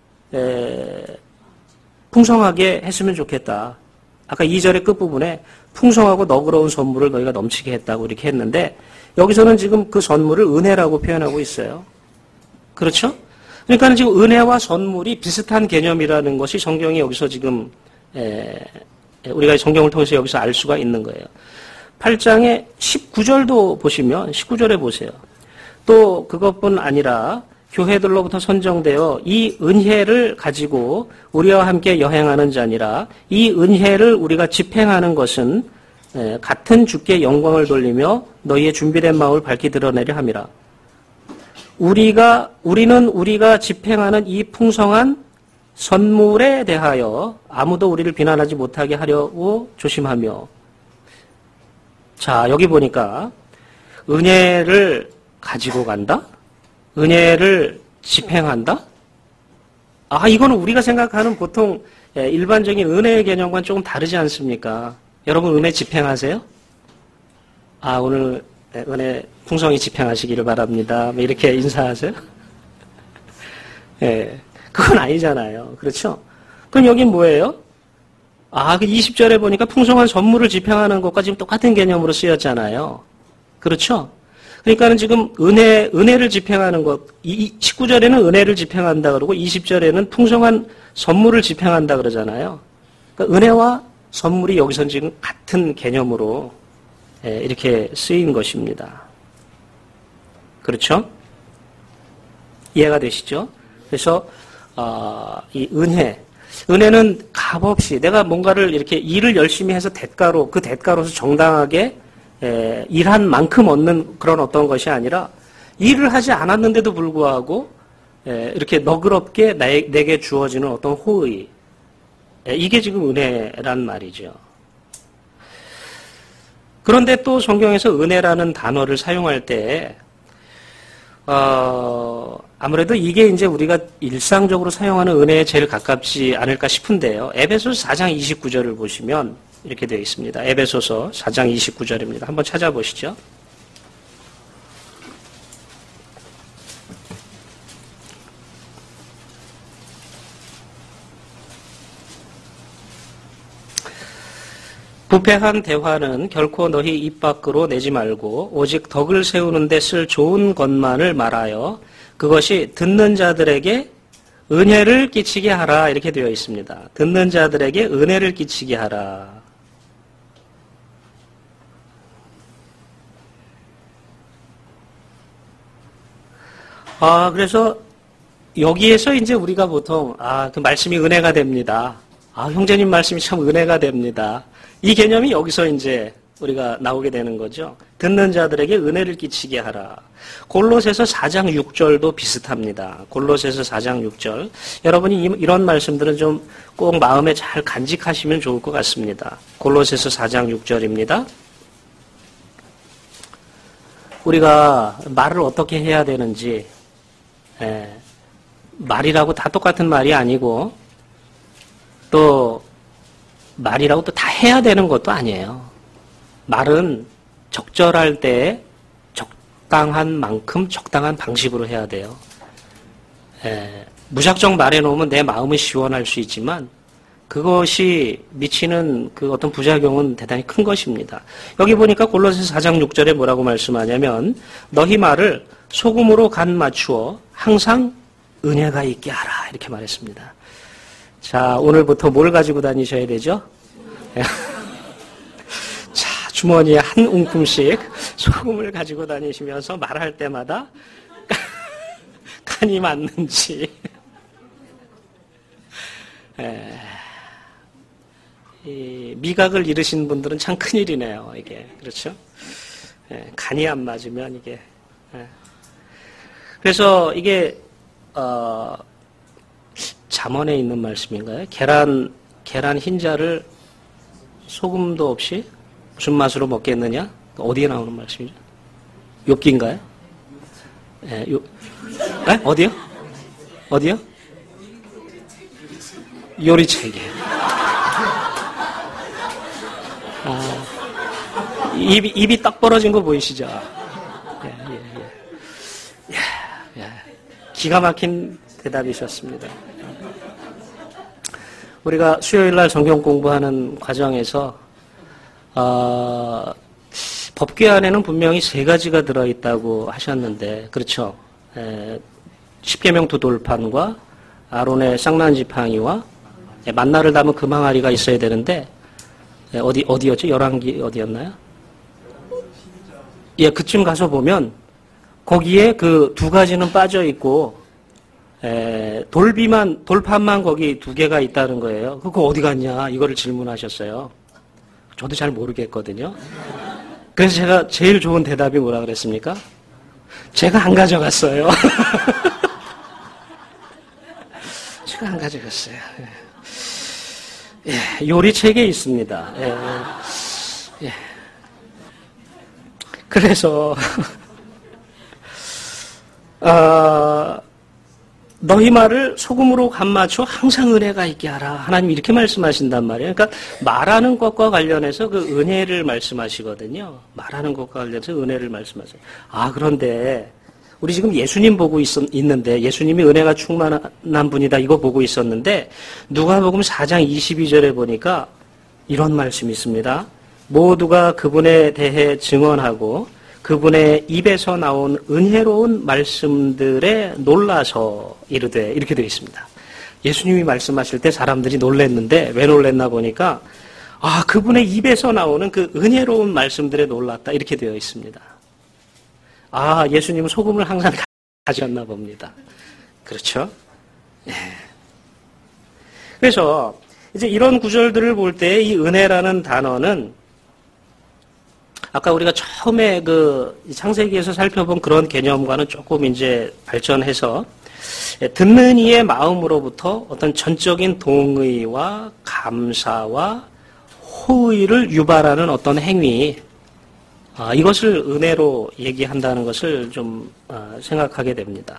풍성하게 했으면 좋겠다. 아까 2절의 끝부분에 풍성하고 너그러운 선물을 너희가 넘치게 했다고 이렇게 했는데 여기서는 지금 그 선물을 은혜라고 표현하고 있어요. 그렇죠? 그러니까 지금 은혜와 선물이 비슷한 개념이라는 것이 성경이 여기서 지금 우리가 성경을 통해서 여기서 알 수가 있는 거예요. 8장의 19절도 보시면 19절에 보세요. 또 그것뿐 아니라 교회들로부터 선정되어 이 은혜를 가지고 우리와 함께 여행하는 자니라. 이 은혜를 우리가 집행하는 것은 같은 주께 영광을 돌리며 너희의 준비된 마음을 밝히 드러내려 함이라. 우리는 우리가 집행하는 이 풍성한 선물에 대하여 아무도 우리를 비난하지 못하게 하려고 조심하며. 자, 여기 보니까 은혜를 가지고 간다? 은혜를 집행한다? 아, 이거는 우리가 생각하는 보통 일반적인 은혜의 개념과는 조금 다르지 않습니까? 여러분 은혜 집행하세요? 아, 오늘 은혜 풍성히 집행하시기를 바랍니다. 뭐 이렇게 인사하세요? 예, 그건 아니잖아요. 그렇죠? 그럼 여긴 뭐예요? 아, 그 20절에 보니까 풍성한 선물을 집행하는 것과 지금 똑같은 개념으로 쓰였잖아요. 그렇죠? 그러니까는 지금 은혜를 집행하는 것, 19절에는 은혜를 집행한다 그러고 20절에는 풍성한 선물을 집행한다 그러잖아요. 그러니까 은혜와 선물이 여기선 지금 같은 개념으로 이렇게 쓰인 것입니다. 그렇죠? 이해가 되시죠? 그래서 이 은혜는 값없이 내가 뭔가를 이렇게 일을 열심히 해서 그 대가로서 정당하게 일한 만큼 얻는 그런 어떤 것이 아니라 일을 하지 않았는데도 불구하고 이렇게 너그럽게 내게 주어지는 어떤 호의, 이게 지금 은혜란 말이죠. 그런데 또 성경에서 은혜라는 단어를 사용할 때 아무래도 이게 이제 우리가 일상적으로 사용하는 은혜에 제일 가깝지 않을까 싶은데요. 에베소서 4장 29절을 보시면 이렇게 되어 있습니다. 에베소서 4장 29절입니다. 한번 찾아보시죠. 부패한 대화는 결코 너희 입 밖으로 내지 말고 오직 덕을 세우는 데 쓸 좋은 것만을 말하여 그것이 듣는 자들에게 은혜를 끼치게 하라 이렇게 되어 있습니다. 듣는 자들에게 은혜를 끼치게 하라. 그래서 여기에서 이제 우리가 보통 그 말씀이 은혜가 됩니다. 형제님 말씀이 참 은혜가 됩니다. 이 개념이 여기서 이제 우리가 나오게 되는 거죠. 듣는 자들에게 은혜를 끼치게 하라. 골로새서 4장 6절도 비슷합니다. 골로새서 4장 6절. 여러분이 이런 말씀들은 좀 꼭 마음에 잘 간직하시면 좋을 것 같습니다. 골로새서 4장 6절입니다. 우리가 말을 어떻게 해야 되는지, 말이라고 다 똑같은 말이 아니고 또 말이라고 또 다 해야 되는 것도 아니에요. 말은 적절할 때 적당한 만큼 적당한 방식으로 해야 돼요. 무작정 말해놓으면 내 마음은 시원할 수 있지만 그것이 미치는 그 어떤 부작용은 대단히 큰 것입니다. 여기 보니까 골로새서 4장 6절에 뭐라고 말씀하냐면 너희 말을 소금으로 간 맞추어 항상 은혜가 있게 하라 이렇게 말했습니다. 자, 오늘부터 뭘 가지고 다니셔야 되죠? 자, 주머니에 한 움큼씩 소금을 가지고 다니시면서 말할 때마다 간이 맞는지 이 미각을 잃으신 분들은 참 큰일이네요. 이게 그렇죠? 간이 안 맞으면 이게 그래서 이게 잠언에 있는 말씀인가요? 계란 흰자를 소금도 없이 무슨 맛으로 먹겠느냐? 어디에 나오는 말씀이죠? 욥기인가요? 예, 어디요? 어디요? 요리체계. 입이 딱 벌어진 거 보이시죠? 기가 막힌 대답이셨습니다. 우리가 수요일 날 성경 공부하는 과정에서 법궤 안에는 분명히 3가지가 들어있다고 하셨는데, 그렇죠? 십계명 두 돌판과 아론의 쌍난지팡이와 만나를 담은 금항아리가 있어야 되는데, 어디였죠? 열왕기 어디였나요? 예, 그쯤 가서 보면 거기에 그 2가지는 빠져 있고 돌판만 거기 2개가 있다는 거예요. 그거 어디 갔냐? 이거를 질문하셨어요. 저도 잘 모르겠거든요. 그래서 제가 제일 좋은 대답이 뭐라 그랬습니까? 제가 안 가져갔어요. 제가 안 가져갔어요. 예, 요리책에 있습니다. 예. 그래서 너희 말을 소금으로 간 맞춰 항상 은혜가 있게 하라. 하나님 이렇게 말씀하신단 말이에요. 그러니까 말하는 것과 관련해서 그 은혜를 말씀하시거든요. 말하는 것과 관련해서 은혜를 말씀하세요. 그런데 우리 지금 예수님 보고 있는데 예수님이 은혜가 충만한 분이다 이거 보고 있었는데 누가복음 4장 22절에 보니까 이런 말씀이 있습니다. 모두가 그분에 대해 증언하고 그분의 입에서 나온 은혜로운 말씀들에 놀라서 이르되 이렇게 되어 있습니다. 예수님이 말씀하실 때 사람들이 놀랬는데 왜 놀랬나 보니까 그분의 입에서 나오는 그 은혜로운 말씀들에 놀랐다 이렇게 되어 있습니다. 예수님은 소금을 항상 가졌나 봅니다. 그렇죠? 네. 그래서 이제 이런 구절들을 볼 때 이 은혜라는 단어는 아까 우리가 처음에 그 창세기에서 살펴본 그런 개념과는 조금 이제 발전해서 듣는 이의 마음으로부터 어떤 전적인 동의와 감사와 호의를 유발하는 어떤 행위, 이것을 은혜로 얘기한다는 것을 좀 생각하게 됩니다.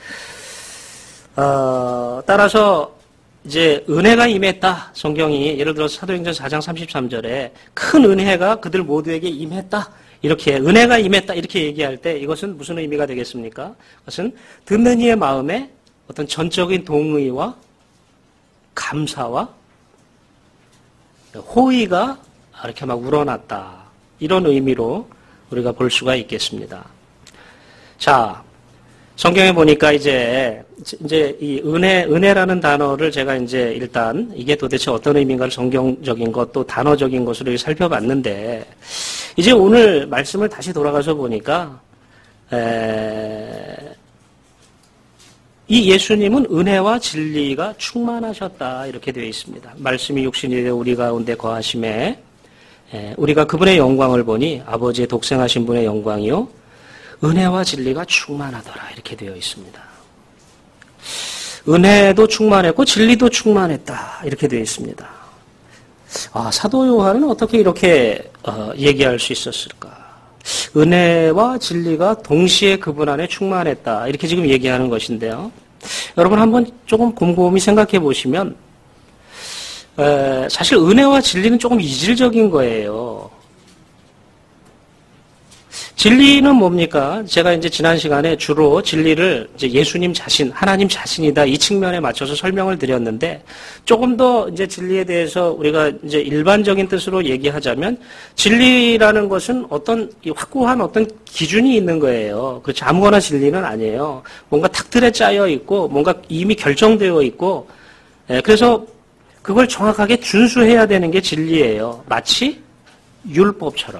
따라서 이제 은혜가 임했다. 성경이 예를 들어서 사도행전 4장 33절에 큰 은혜가 그들 모두에게 임했다. 이렇게 은혜가 임했다. 이렇게 얘기할 때 이것은 무슨 의미가 되겠습니까? 그것은 듣는 이의 마음에 어떤 전적인 동의와 감사와 호의가 이렇게 막 우러났다. 이런 의미로 우리가 볼 수가 있겠습니다. 자, 성경에 보니까 이제 이 은혜라는 단어를 제가 이제 일단 이게 도대체 어떤 의미인가를 성경적인 것 또 단어적인 것으로 살펴봤는데 이제 오늘 말씀을 다시 돌아가서 보니까 이 예수님은 은혜와 진리가 충만하셨다 이렇게 되어 있습니다. 말씀이 육신이 되어 우리 가운데 거하심에 우리가 그분의 영광을 보니 아버지의 독생하신 분의 영광이요 은혜와 진리가 충만하더라 이렇게 되어 있습니다. 은혜도 충만했고 진리도 충만했다 이렇게 되어 있습니다. 사도 요한은 어떻게 이렇게 얘기할 수 있었을까? 은혜와 진리가 동시에 그분 안에 충만했다 이렇게 지금 얘기하는 것인데요. 여러분 한번 조금 곰곰이 생각해 보시면 사실 은혜와 진리는 조금 이질적인 거예요. 진리는 뭡니까? 제가 이제 지난 시간에 주로 진리를 이제 예수님 자신, 하나님 자신이다 이 측면에 맞춰서 설명을 드렸는데 조금 더 이제 진리에 대해서 우리가 이제 일반적인 뜻으로 얘기하자면 진리라는 것은 어떤 확고한 어떤 기준이 있는 거예요. 그렇지 아무거나 진리는 아니에요. 뭔가 탁틀에 짜여 있고 뭔가 이미 결정되어 있고 그래서 그걸 정확하게 준수해야 되는 게 진리예요. 마치 율법처럼.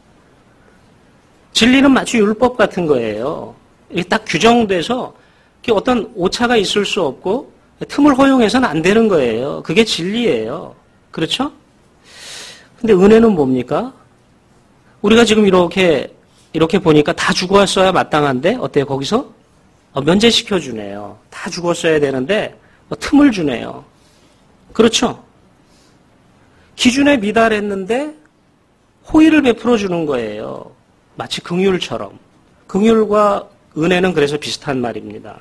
진리는 마치 율법 같은 거예요. 이게 딱 규정돼서 어떤 오차가 있을 수 없고 틈을 허용해서는 안 되는 거예요. 그게 진리예요. 그렇죠? 근데 은혜는 뭡니까? 우리가 지금 이렇게 보니까 다 죽었어야 마땅한데 어때요? 거기서 면제시켜 주네요. 다 죽었어야 되는데 틈을 주네요. 그렇죠? 기준에 미달했는데 호의를 베풀어 주는 거예요. 마치 긍휼처럼. 긍휼과 은혜는 그래서 비슷한 말입니다.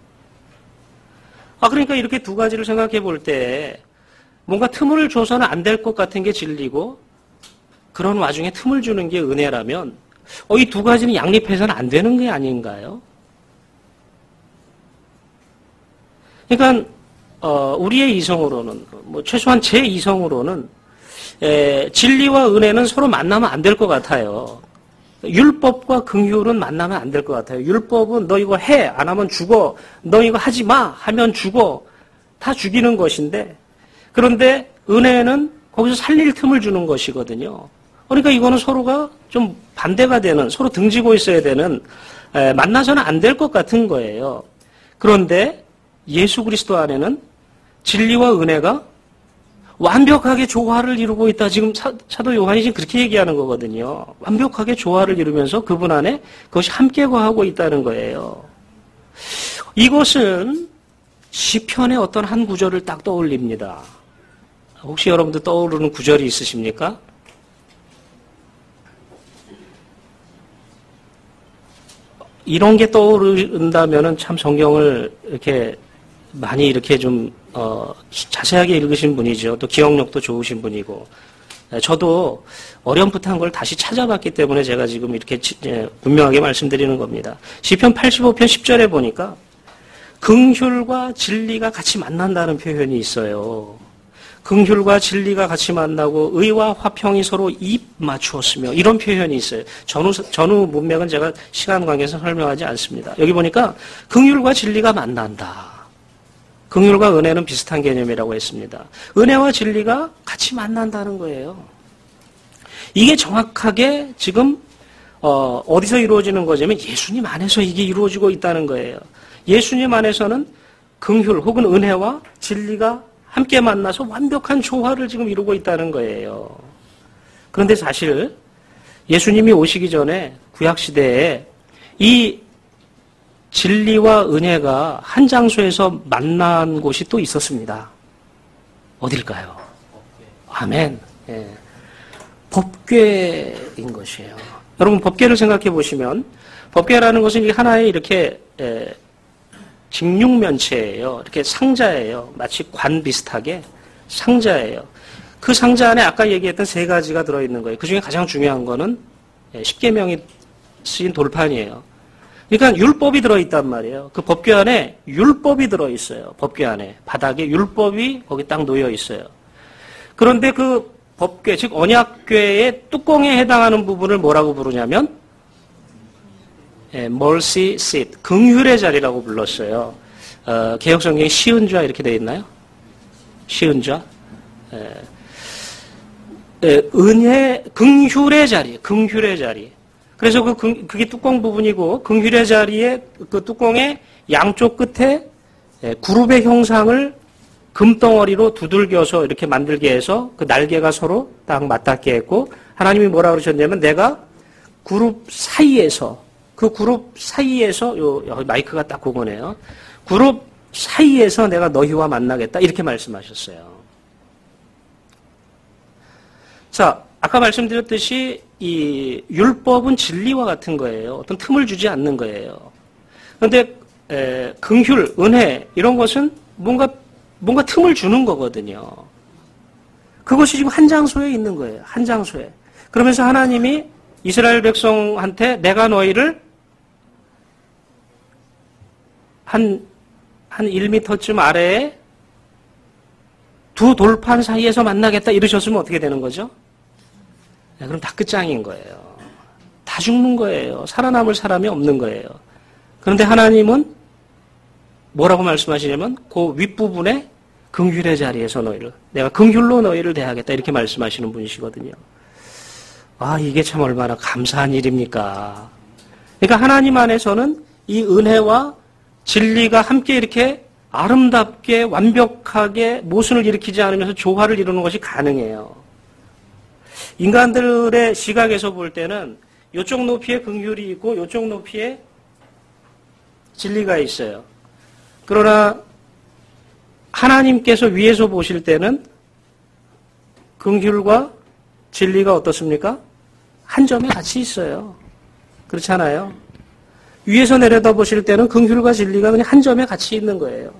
그러니까 이렇게 두 가지를 생각해 볼 때 뭔가 틈을 줘서는 안 될 것 같은 게 진리고 그런 와중에 틈을 주는 게 은혜라면 이 두 가지는 양립해서는 안 되는 게 아닌가요? 그러니까 우리의 이성으로는 최소한 제 이성으로는 진리와 은혜는 서로 만나면 안 될 것 같아요. 율법과 긍휼은 만나면 안 될 것 같아요. 율법은 너 이거 해, 안 하면 죽어. 너 이거 하지 마, 하면 죽어. 다 죽이는 것인데 그런데 은혜는 거기서 살릴 틈을 주는 것이거든요. 그러니까 이거는 서로가 좀 반대가 되는, 서로 등지고 있어야 되는, 만나서는 안 될 것 같은 거예요. 그런데 예수 그리스도 안에는 진리와 은혜가 완벽하게 조화를 이루고 있다. 지금 사도 요한이 지금 그렇게 얘기하는 거거든요. 완벽하게 조화를 이루면서 그분 안에 그것이 함께 거하고 있다는 거예요. 이것은 시편의 어떤 한 구절을 딱 떠올립니다. 혹시 여러분들 떠오르는 구절이 있으십니까? 이런 게 떠오른다면은 참 성경을 이렇게 많이 이렇게 좀 자세하게 읽으신 분이죠. 또 기억력도 좋으신 분이고. 저도 어렴풋한 걸 다시 찾아봤기 때문에 제가 지금 이렇게 분명하게 말씀드리는 겁니다. 시편 85편 10절에 보니까 긍휼과 진리가 같이 만난다는 표현이 있어요. 긍휼과 진리가 같이 만나고 의와 화평이 서로 입 맞추었으며 이런 표현이 있어요. 전후 문맥은 제가 시간 관계에서 설명하지 않습니다. 여기 보니까 긍휼과 진리가 만난다. 긍휼과 은혜는 비슷한 개념이라고 했습니다. 은혜와 진리가 같이 만난다는 거예요. 이게 정확하게 지금 어디서 이루어지는 거냐면 예수님 안에서 이게 이루어지고 있다는 거예요. 예수님 안에서는 긍휼 혹은 은혜와 진리가 함께 만나서 완벽한 조화를 지금 이루고 있다는 거예요. 그런데 사실 예수님이 오시기 전에 구약시대에 이 진리와 은혜가 한 장소에서 만난 곳이 또 있었습니다. 어딜까요? 아멘. 예. 법궤인 것이에요. 여러분 법궤를 생각해 보시면 법궤라는 것은 하나의 이렇게 직육면체예요. 이렇게 상자예요. 마치 관 비슷하게 상자예요. 그 상자 안에 아까 얘기했던 세 가지가 들어있는 거예요. 그중에 가장 중요한 거는 십계명이 쓰인 돌판이에요. 그러니까 율법이 들어있단 말이에요. 그 법궤 안에 율법이 들어있어요. 법궤 안에. 바닥에 율법이 거기 딱 놓여 있어요. 그런데 그 법궤, 즉 언약궤의 뚜껑에 해당하는 부분을 뭐라고 부르냐면 mercy seat, 긍휼의 자리라고 불렀어요. 개역성경에 시은좌 이렇게 되어 있나요? 시은좌. 은혜, 긍휼의 자리, 긍휼의 자리. 그래서 그게 뚜껑 부분이고, 긍휼의 자리에, 그 뚜껑의 양쪽 끝에 그룹의 형상을 금덩어리로 두들겨서 이렇게 만들게 해서 그 날개가 서로 딱 맞닿게 했고, 하나님이 뭐라 그러셨냐면 내가 그룹 사이에서, 그 그룹 사이에서, 마이크가 딱 그거네요. 그룹 사이에서 내가 너희와 만나겠다. 이렇게 말씀하셨어요. 자, 아까 말씀드렸듯이 이 율법은 진리와 같은 거예요. 어떤 틈을 주지 않는 거예요. 그런데 긍휼, 은혜 이런 것은 뭔가 틈을 주는 거거든요. 그것이 지금 한 장소에 있는 거예요. 한 장소에. 그러면서 하나님이 이스라엘 백성한테 내가 너희를 한 1m쯤 아래에 두 돌판 사이에서 만나겠다 이러셨으면 어떻게 되는 거죠? 네, 그럼 다 끝장인 거예요. 다 죽는 거예요. 살아남을 사람이 없는 거예요. 그런데 하나님은 뭐라고 말씀하시냐면 그 윗부분에 긍휼의 자리에서 내가 긍휼로 너희를 대하겠다 이렇게 말씀하시는 분이시거든요. 아, 이게 참 얼마나 감사한 일입니까? 그러니까 하나님 안에서는 이 은혜와 진리가 함께 이렇게 아름답게 완벽하게 모순을 일으키지 않으면서 조화를 이루는 것이 가능해요. 인간들의 시각에서 볼 때는 이쪽 높이에 긍휼이 있고 이쪽 높이에 진리가 있어요. 그러나 하나님께서 위에서 보실 때는 긍휼과 진리가 어떻습니까? 한 점에 같이 있어요. 그렇잖아요. 위에서 내려다보실 때는 긍휼과 진리가 그냥 한 점에 같이 있는 거예요.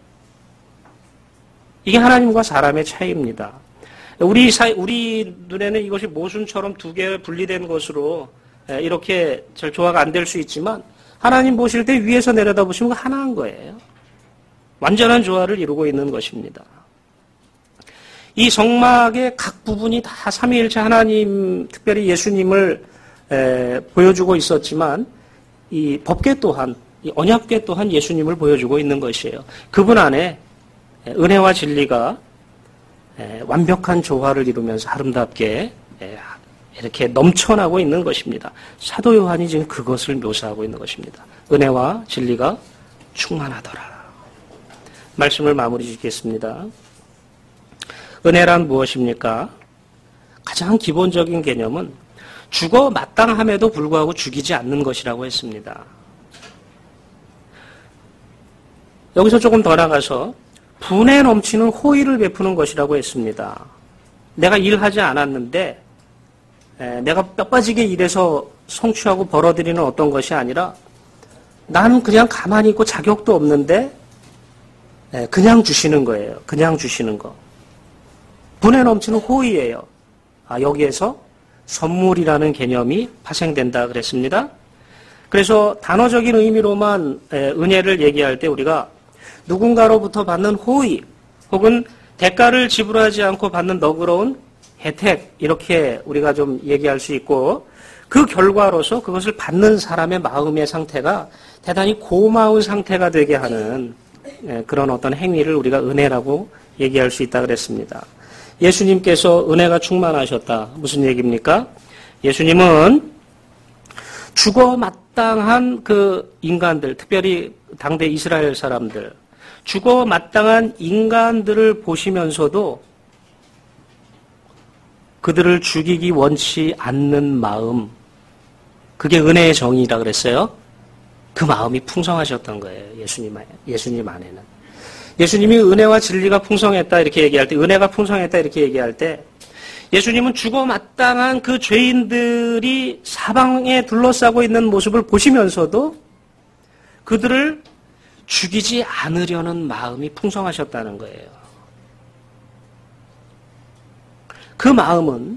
이게 하나님과 사람의 차이입니다. 우리 눈에는 이것이 모순처럼 두 개 분리된 것으로 이렇게 잘 조화가 안 될 수 있지만 하나님 보실 때 위에서 내려다보시면 하나인 거예요. 완전한 조화를 이루고 있는 것입니다. 이 성막의 각 부분이 다 삼위일체 하나님, 특별히 예수님을 보여주고 있었지만 이 법궤 또한, 이 언약궤 또한 예수님을 보여주고 있는 것이에요. 그분 안에 은혜와 진리가 완벽한 조화를 이루면서 아름답게 이렇게 넘쳐나고 있는 것입니다. 사도 요한이 지금 그것을 묘사하고 있는 것입니다. 은혜와 진리가 충만하더라. 말씀을 마무리 짓겠습니다. 은혜란 무엇입니까? 가장 기본적인 개념은 죽어 마땅함에도 불구하고 죽이지 않는 것이라고 했습니다. 여기서 조금 더 나가서 분에 넘치는 호의를 베푸는 것이라고 했습니다. 내가 일하지 않았는데 내가 뼈 빠지게 일해서 성취하고 벌어들이는 어떤 것이 아니라 나는 그냥 가만히 있고 자격도 없는데 그냥 주시는 거예요. 그냥 주시는 거. 분에 넘치는 호의예요. 여기에서 선물이라는 개념이 파생된다 그랬습니다. 그래서 단어적인 의미로만 은혜를 얘기할 때 우리가 누군가로부터 받는 호의 혹은 대가를 지불하지 않고 받는 너그러운 혜택 이렇게 우리가 좀 얘기할 수 있고 그 결과로서 그것을 받는 사람의 마음의 상태가 대단히 고마운 상태가 되게 하는 그런 어떤 행위를 우리가 은혜라고 얘기할 수 있다 그랬습니다. 예수님께서 은혜가 충만하셨다. 무슨 얘기입니까? 예수님은 죽어 마땅한 그 인간들, 특별히 당대 이스라엘 사람들, 죽어 마땅한 인간들을 보시면서도 그들을 죽이기 원치 않는 마음, 그게 은혜의 정의라 그랬어요. 그 마음이 풍성하셨던 거예요. 예수님 안에는. 예수님이 은혜와 진리가 풍성했다 이렇게 얘기할 때, 은혜가 풍성했다 이렇게 얘기할 때 예수님은 죽어 마땅한 그 죄인들이 사방에 둘러싸고 있는 모습을 보시면서도 그들을 죽이지 않으려는 마음이 풍성하셨다는 거예요. 그 마음은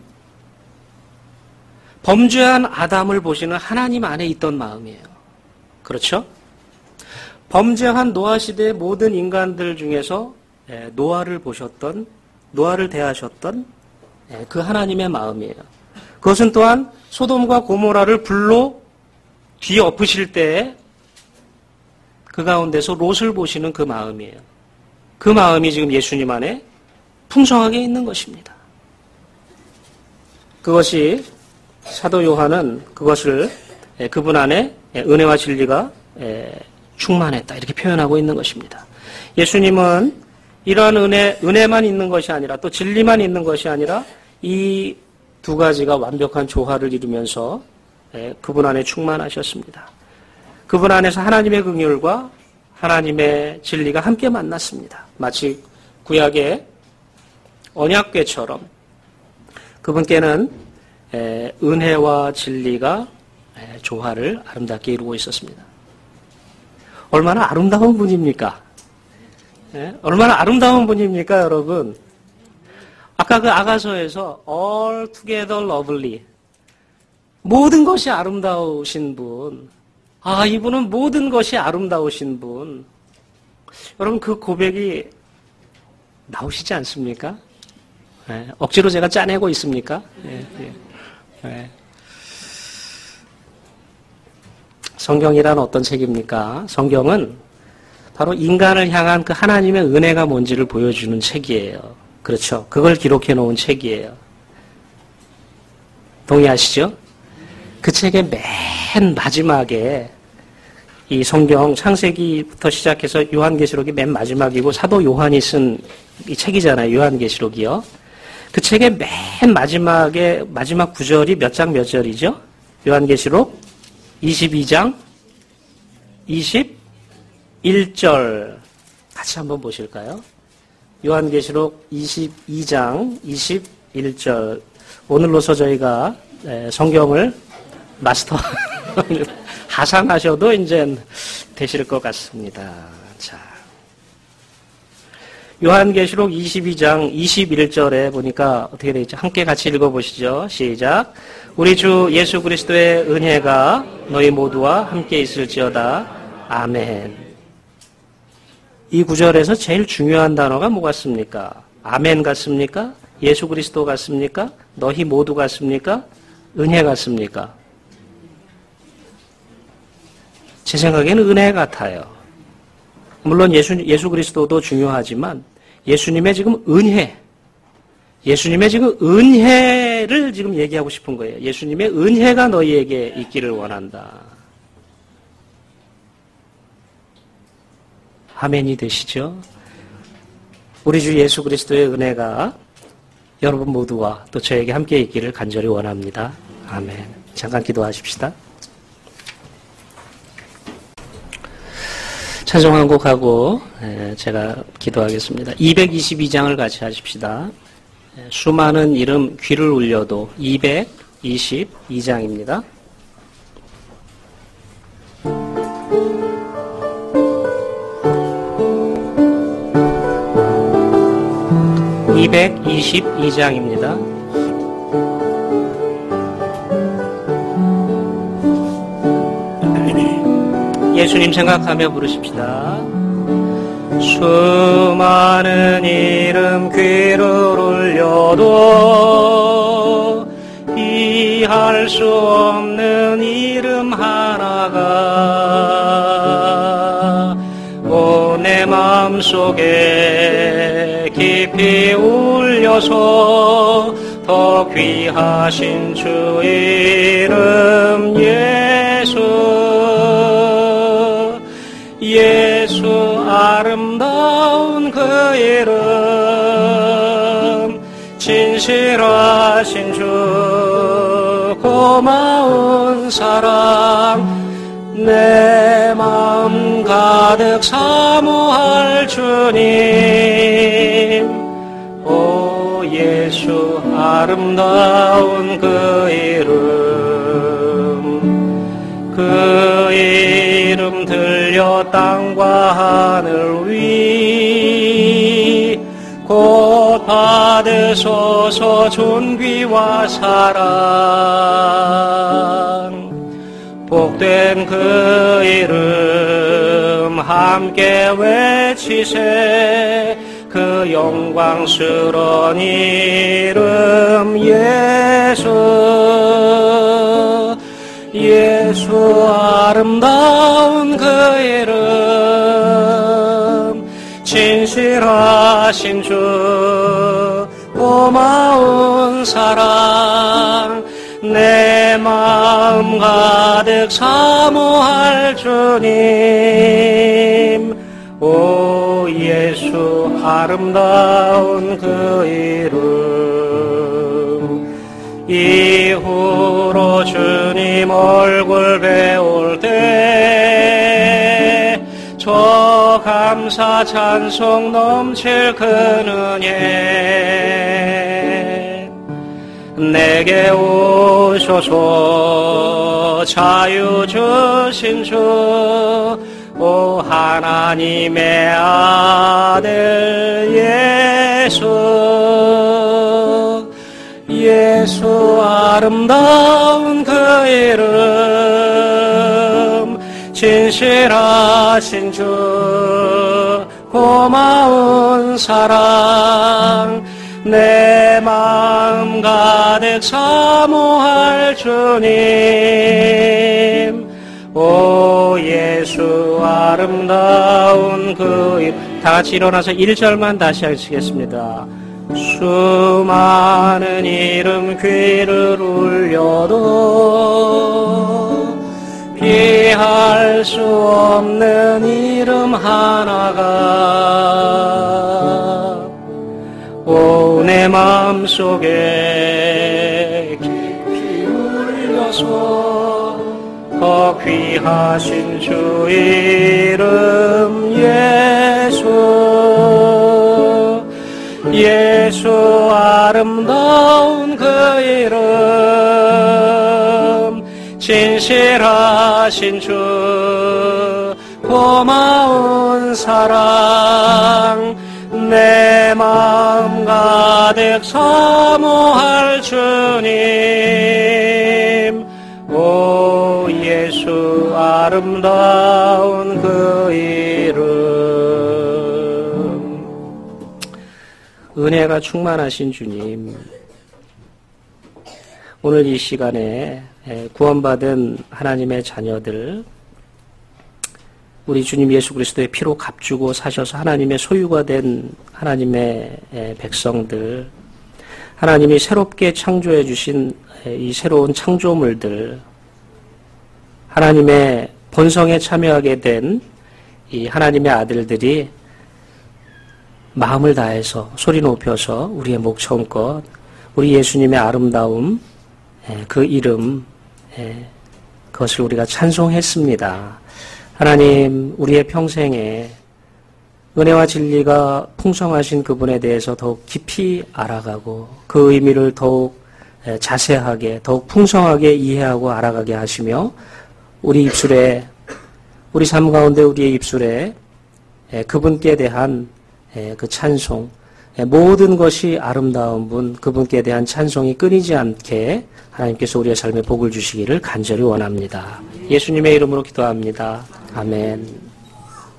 범죄한 아담을 보시는 하나님 안에 있던 마음이에요. 그렇죠? 범죄한 노아 시대의 모든 인간들 중에서 노아를 보셨던, 노아를 대하셨던 그 하나님의 마음이에요. 그것은 또한 소돔과 고모라를 불로 뒤엎으실 때에 그 가운데서 롯을 보시는 그 마음이에요. 그 마음이 지금 예수님 안에 풍성하게 있는 것입니다. 그것이 사도 요한은 그것을 그분 안에 은혜와 진리가 충만했다 이렇게 표현하고 있는 것입니다. 예수님은 이러한 은혜만 있는 것이 아니라 또 진리만 있는 것이 아니라 이 두 가지가 완벽한 조화를 이루면서 그분 안에 충만하셨습니다. 그분 안에서 하나님의 긍휼과 하나님의 진리가 함께 만났습니다. 마치 구약의 언약궤처럼 그분께는 은혜와 진리가 조화를 아름답게 이루고 있었습니다. 얼마나 아름다운 분입니까? 얼마나 아름다운 분입니까, 여러분? 아까 그 아가서에서 all together lovely, 모든 것이 아름다우신 분, 이분은 모든 것이 아름다우신 분. 여러분 그 고백이 나오시지 않습니까? 억지로 제가 짜내고 있습니까? 성경이란 어떤 책입니까? 성경은 바로 인간을 향한 그 하나님의 은혜가 뭔지를 보여주는 책이에요. 그렇죠? 그걸 기록해 놓은 책이에요. 동의하시죠? 그 책의 맨 마지막에 이 성경 창세기부터 시작해서 요한계시록이 맨 마지막이고 사도 요한이 쓴 이 책이잖아요. 요한계시록이요. 그 책의 맨 마지막에 마지막 구절이 몇 장 몇 절이죠? 요한계시록 22장 21절 같이 한번 보실까요? 요한계시록 22장 21절 오늘로서 저희가 성경을 마스터 가상하셔도 이제 되실 것 같습니다. 자, 요한계시록 22장 21절에 보니까 어떻게 되어 있죠? 함께 같이 읽어보시죠. 시작. 우리 주 예수 그리스도의 은혜가 너희 모두와 함께 있을지어다. 아멘. 이 구절에서 제일 중요한 단어가 뭐 같습니까? 아멘 같습니까? 예수 그리스도 같습니까? 너희 모두 같습니까? 은혜 같습니까? 제 생각에는 은혜 같아요. 물론 예수 그리스도도 중요하지만 예수님의 지금 은혜, 예수님의 지금 은혜를 지금 얘기하고 싶은 거예요. 예수님의 은혜가 너희에게 있기를 원한다. 아멘이 되시죠? 우리 주 예수 그리스도의 은혜가 여러분 모두와 또 저에게 함께 있기를 간절히 원합니다. 아멘. 잠깐 기도하십시다. 찬송 한 곡 하고 제가 기도하겠습니다. 222장을 같이 하십시다. 수많은 이름 귀를 울려도 222장입니다. 222장입니다. 예수님 생각하며 부르십시다. 수많은 이름 귀를 울려도 이해할 수 없는 이름 하나가 내 마음속에 깊이 울려서 더 귀하신 주 이름 예수 아름다운 그 이름 진실하신 주 고마운 사랑 내 마음 가득 사모할 주님 오 예수 아름다운 그 이름 들려 땅과 하늘 위 곧 받으소서 존귀와 사랑 복된 그 이름 함께 외치세 그 영광스러운 이름 예수 아름다운 그 이름 진실하신 주 고마운 사랑 내 마음 가득 사모할 주님 오 예수 아름다운 그 이름 이후로 주님 얼굴 배울 때 저 감사 찬송 넘칠 그 은혜 내게 오소서 자유 주신 주 오 하나님의 아들 예수 아름다운 그 이름 진실하신 주 고마운 사랑 내 마음 가득 사모할 주님 오 예수 아름다운 그 이름 다 같이 일어나서 1절만 다시 하시겠습니다. 수많은 이름 귀를 울려도 비할 수 없는 이름 하나가 오 내 마음속에 깊이 울려서 더 귀하신 주 이름 예수 아름다운 그 이름 진실하신 주 고마운 사랑 내 마음 가득 사모할 주님 오 예수 아름다운 그 이름 은혜가 충만하신 주님 오늘 이 시간에 구원받은 하나님의 자녀들 우리 주님 예수 그리스도의 피로 값주고 사셔서 하나님의 소유가 된 하나님의 백성들 하나님이 새롭게 창조해 주신 이 새로운 창조물들 하나님의 본성에 참여하게 된 이 하나님의 아들들이 마음을 다해서 소리 높여서 우리의 목청껏 우리 예수님의 아름다움 그 이름 그것을 우리가 찬송했습니다. 하나님 우리의 평생에 은혜와 진리가 풍성하신 그분에 대해서 더욱 깊이 알아가고 그 의미를 더욱 자세하게 더욱 풍성하게 이해하고 알아가게 하시며 우리 입술에 우리 삶 가운데 우리의 입술에 그분께 대한 그 찬송 모든 것이 아름다운 분 그분께 대한 찬송이 끊이지 않게 하나님께서 우리의 삶에 복을 주시기를 간절히 원합니다. 예수님의 이름으로 기도합니다. 아멘.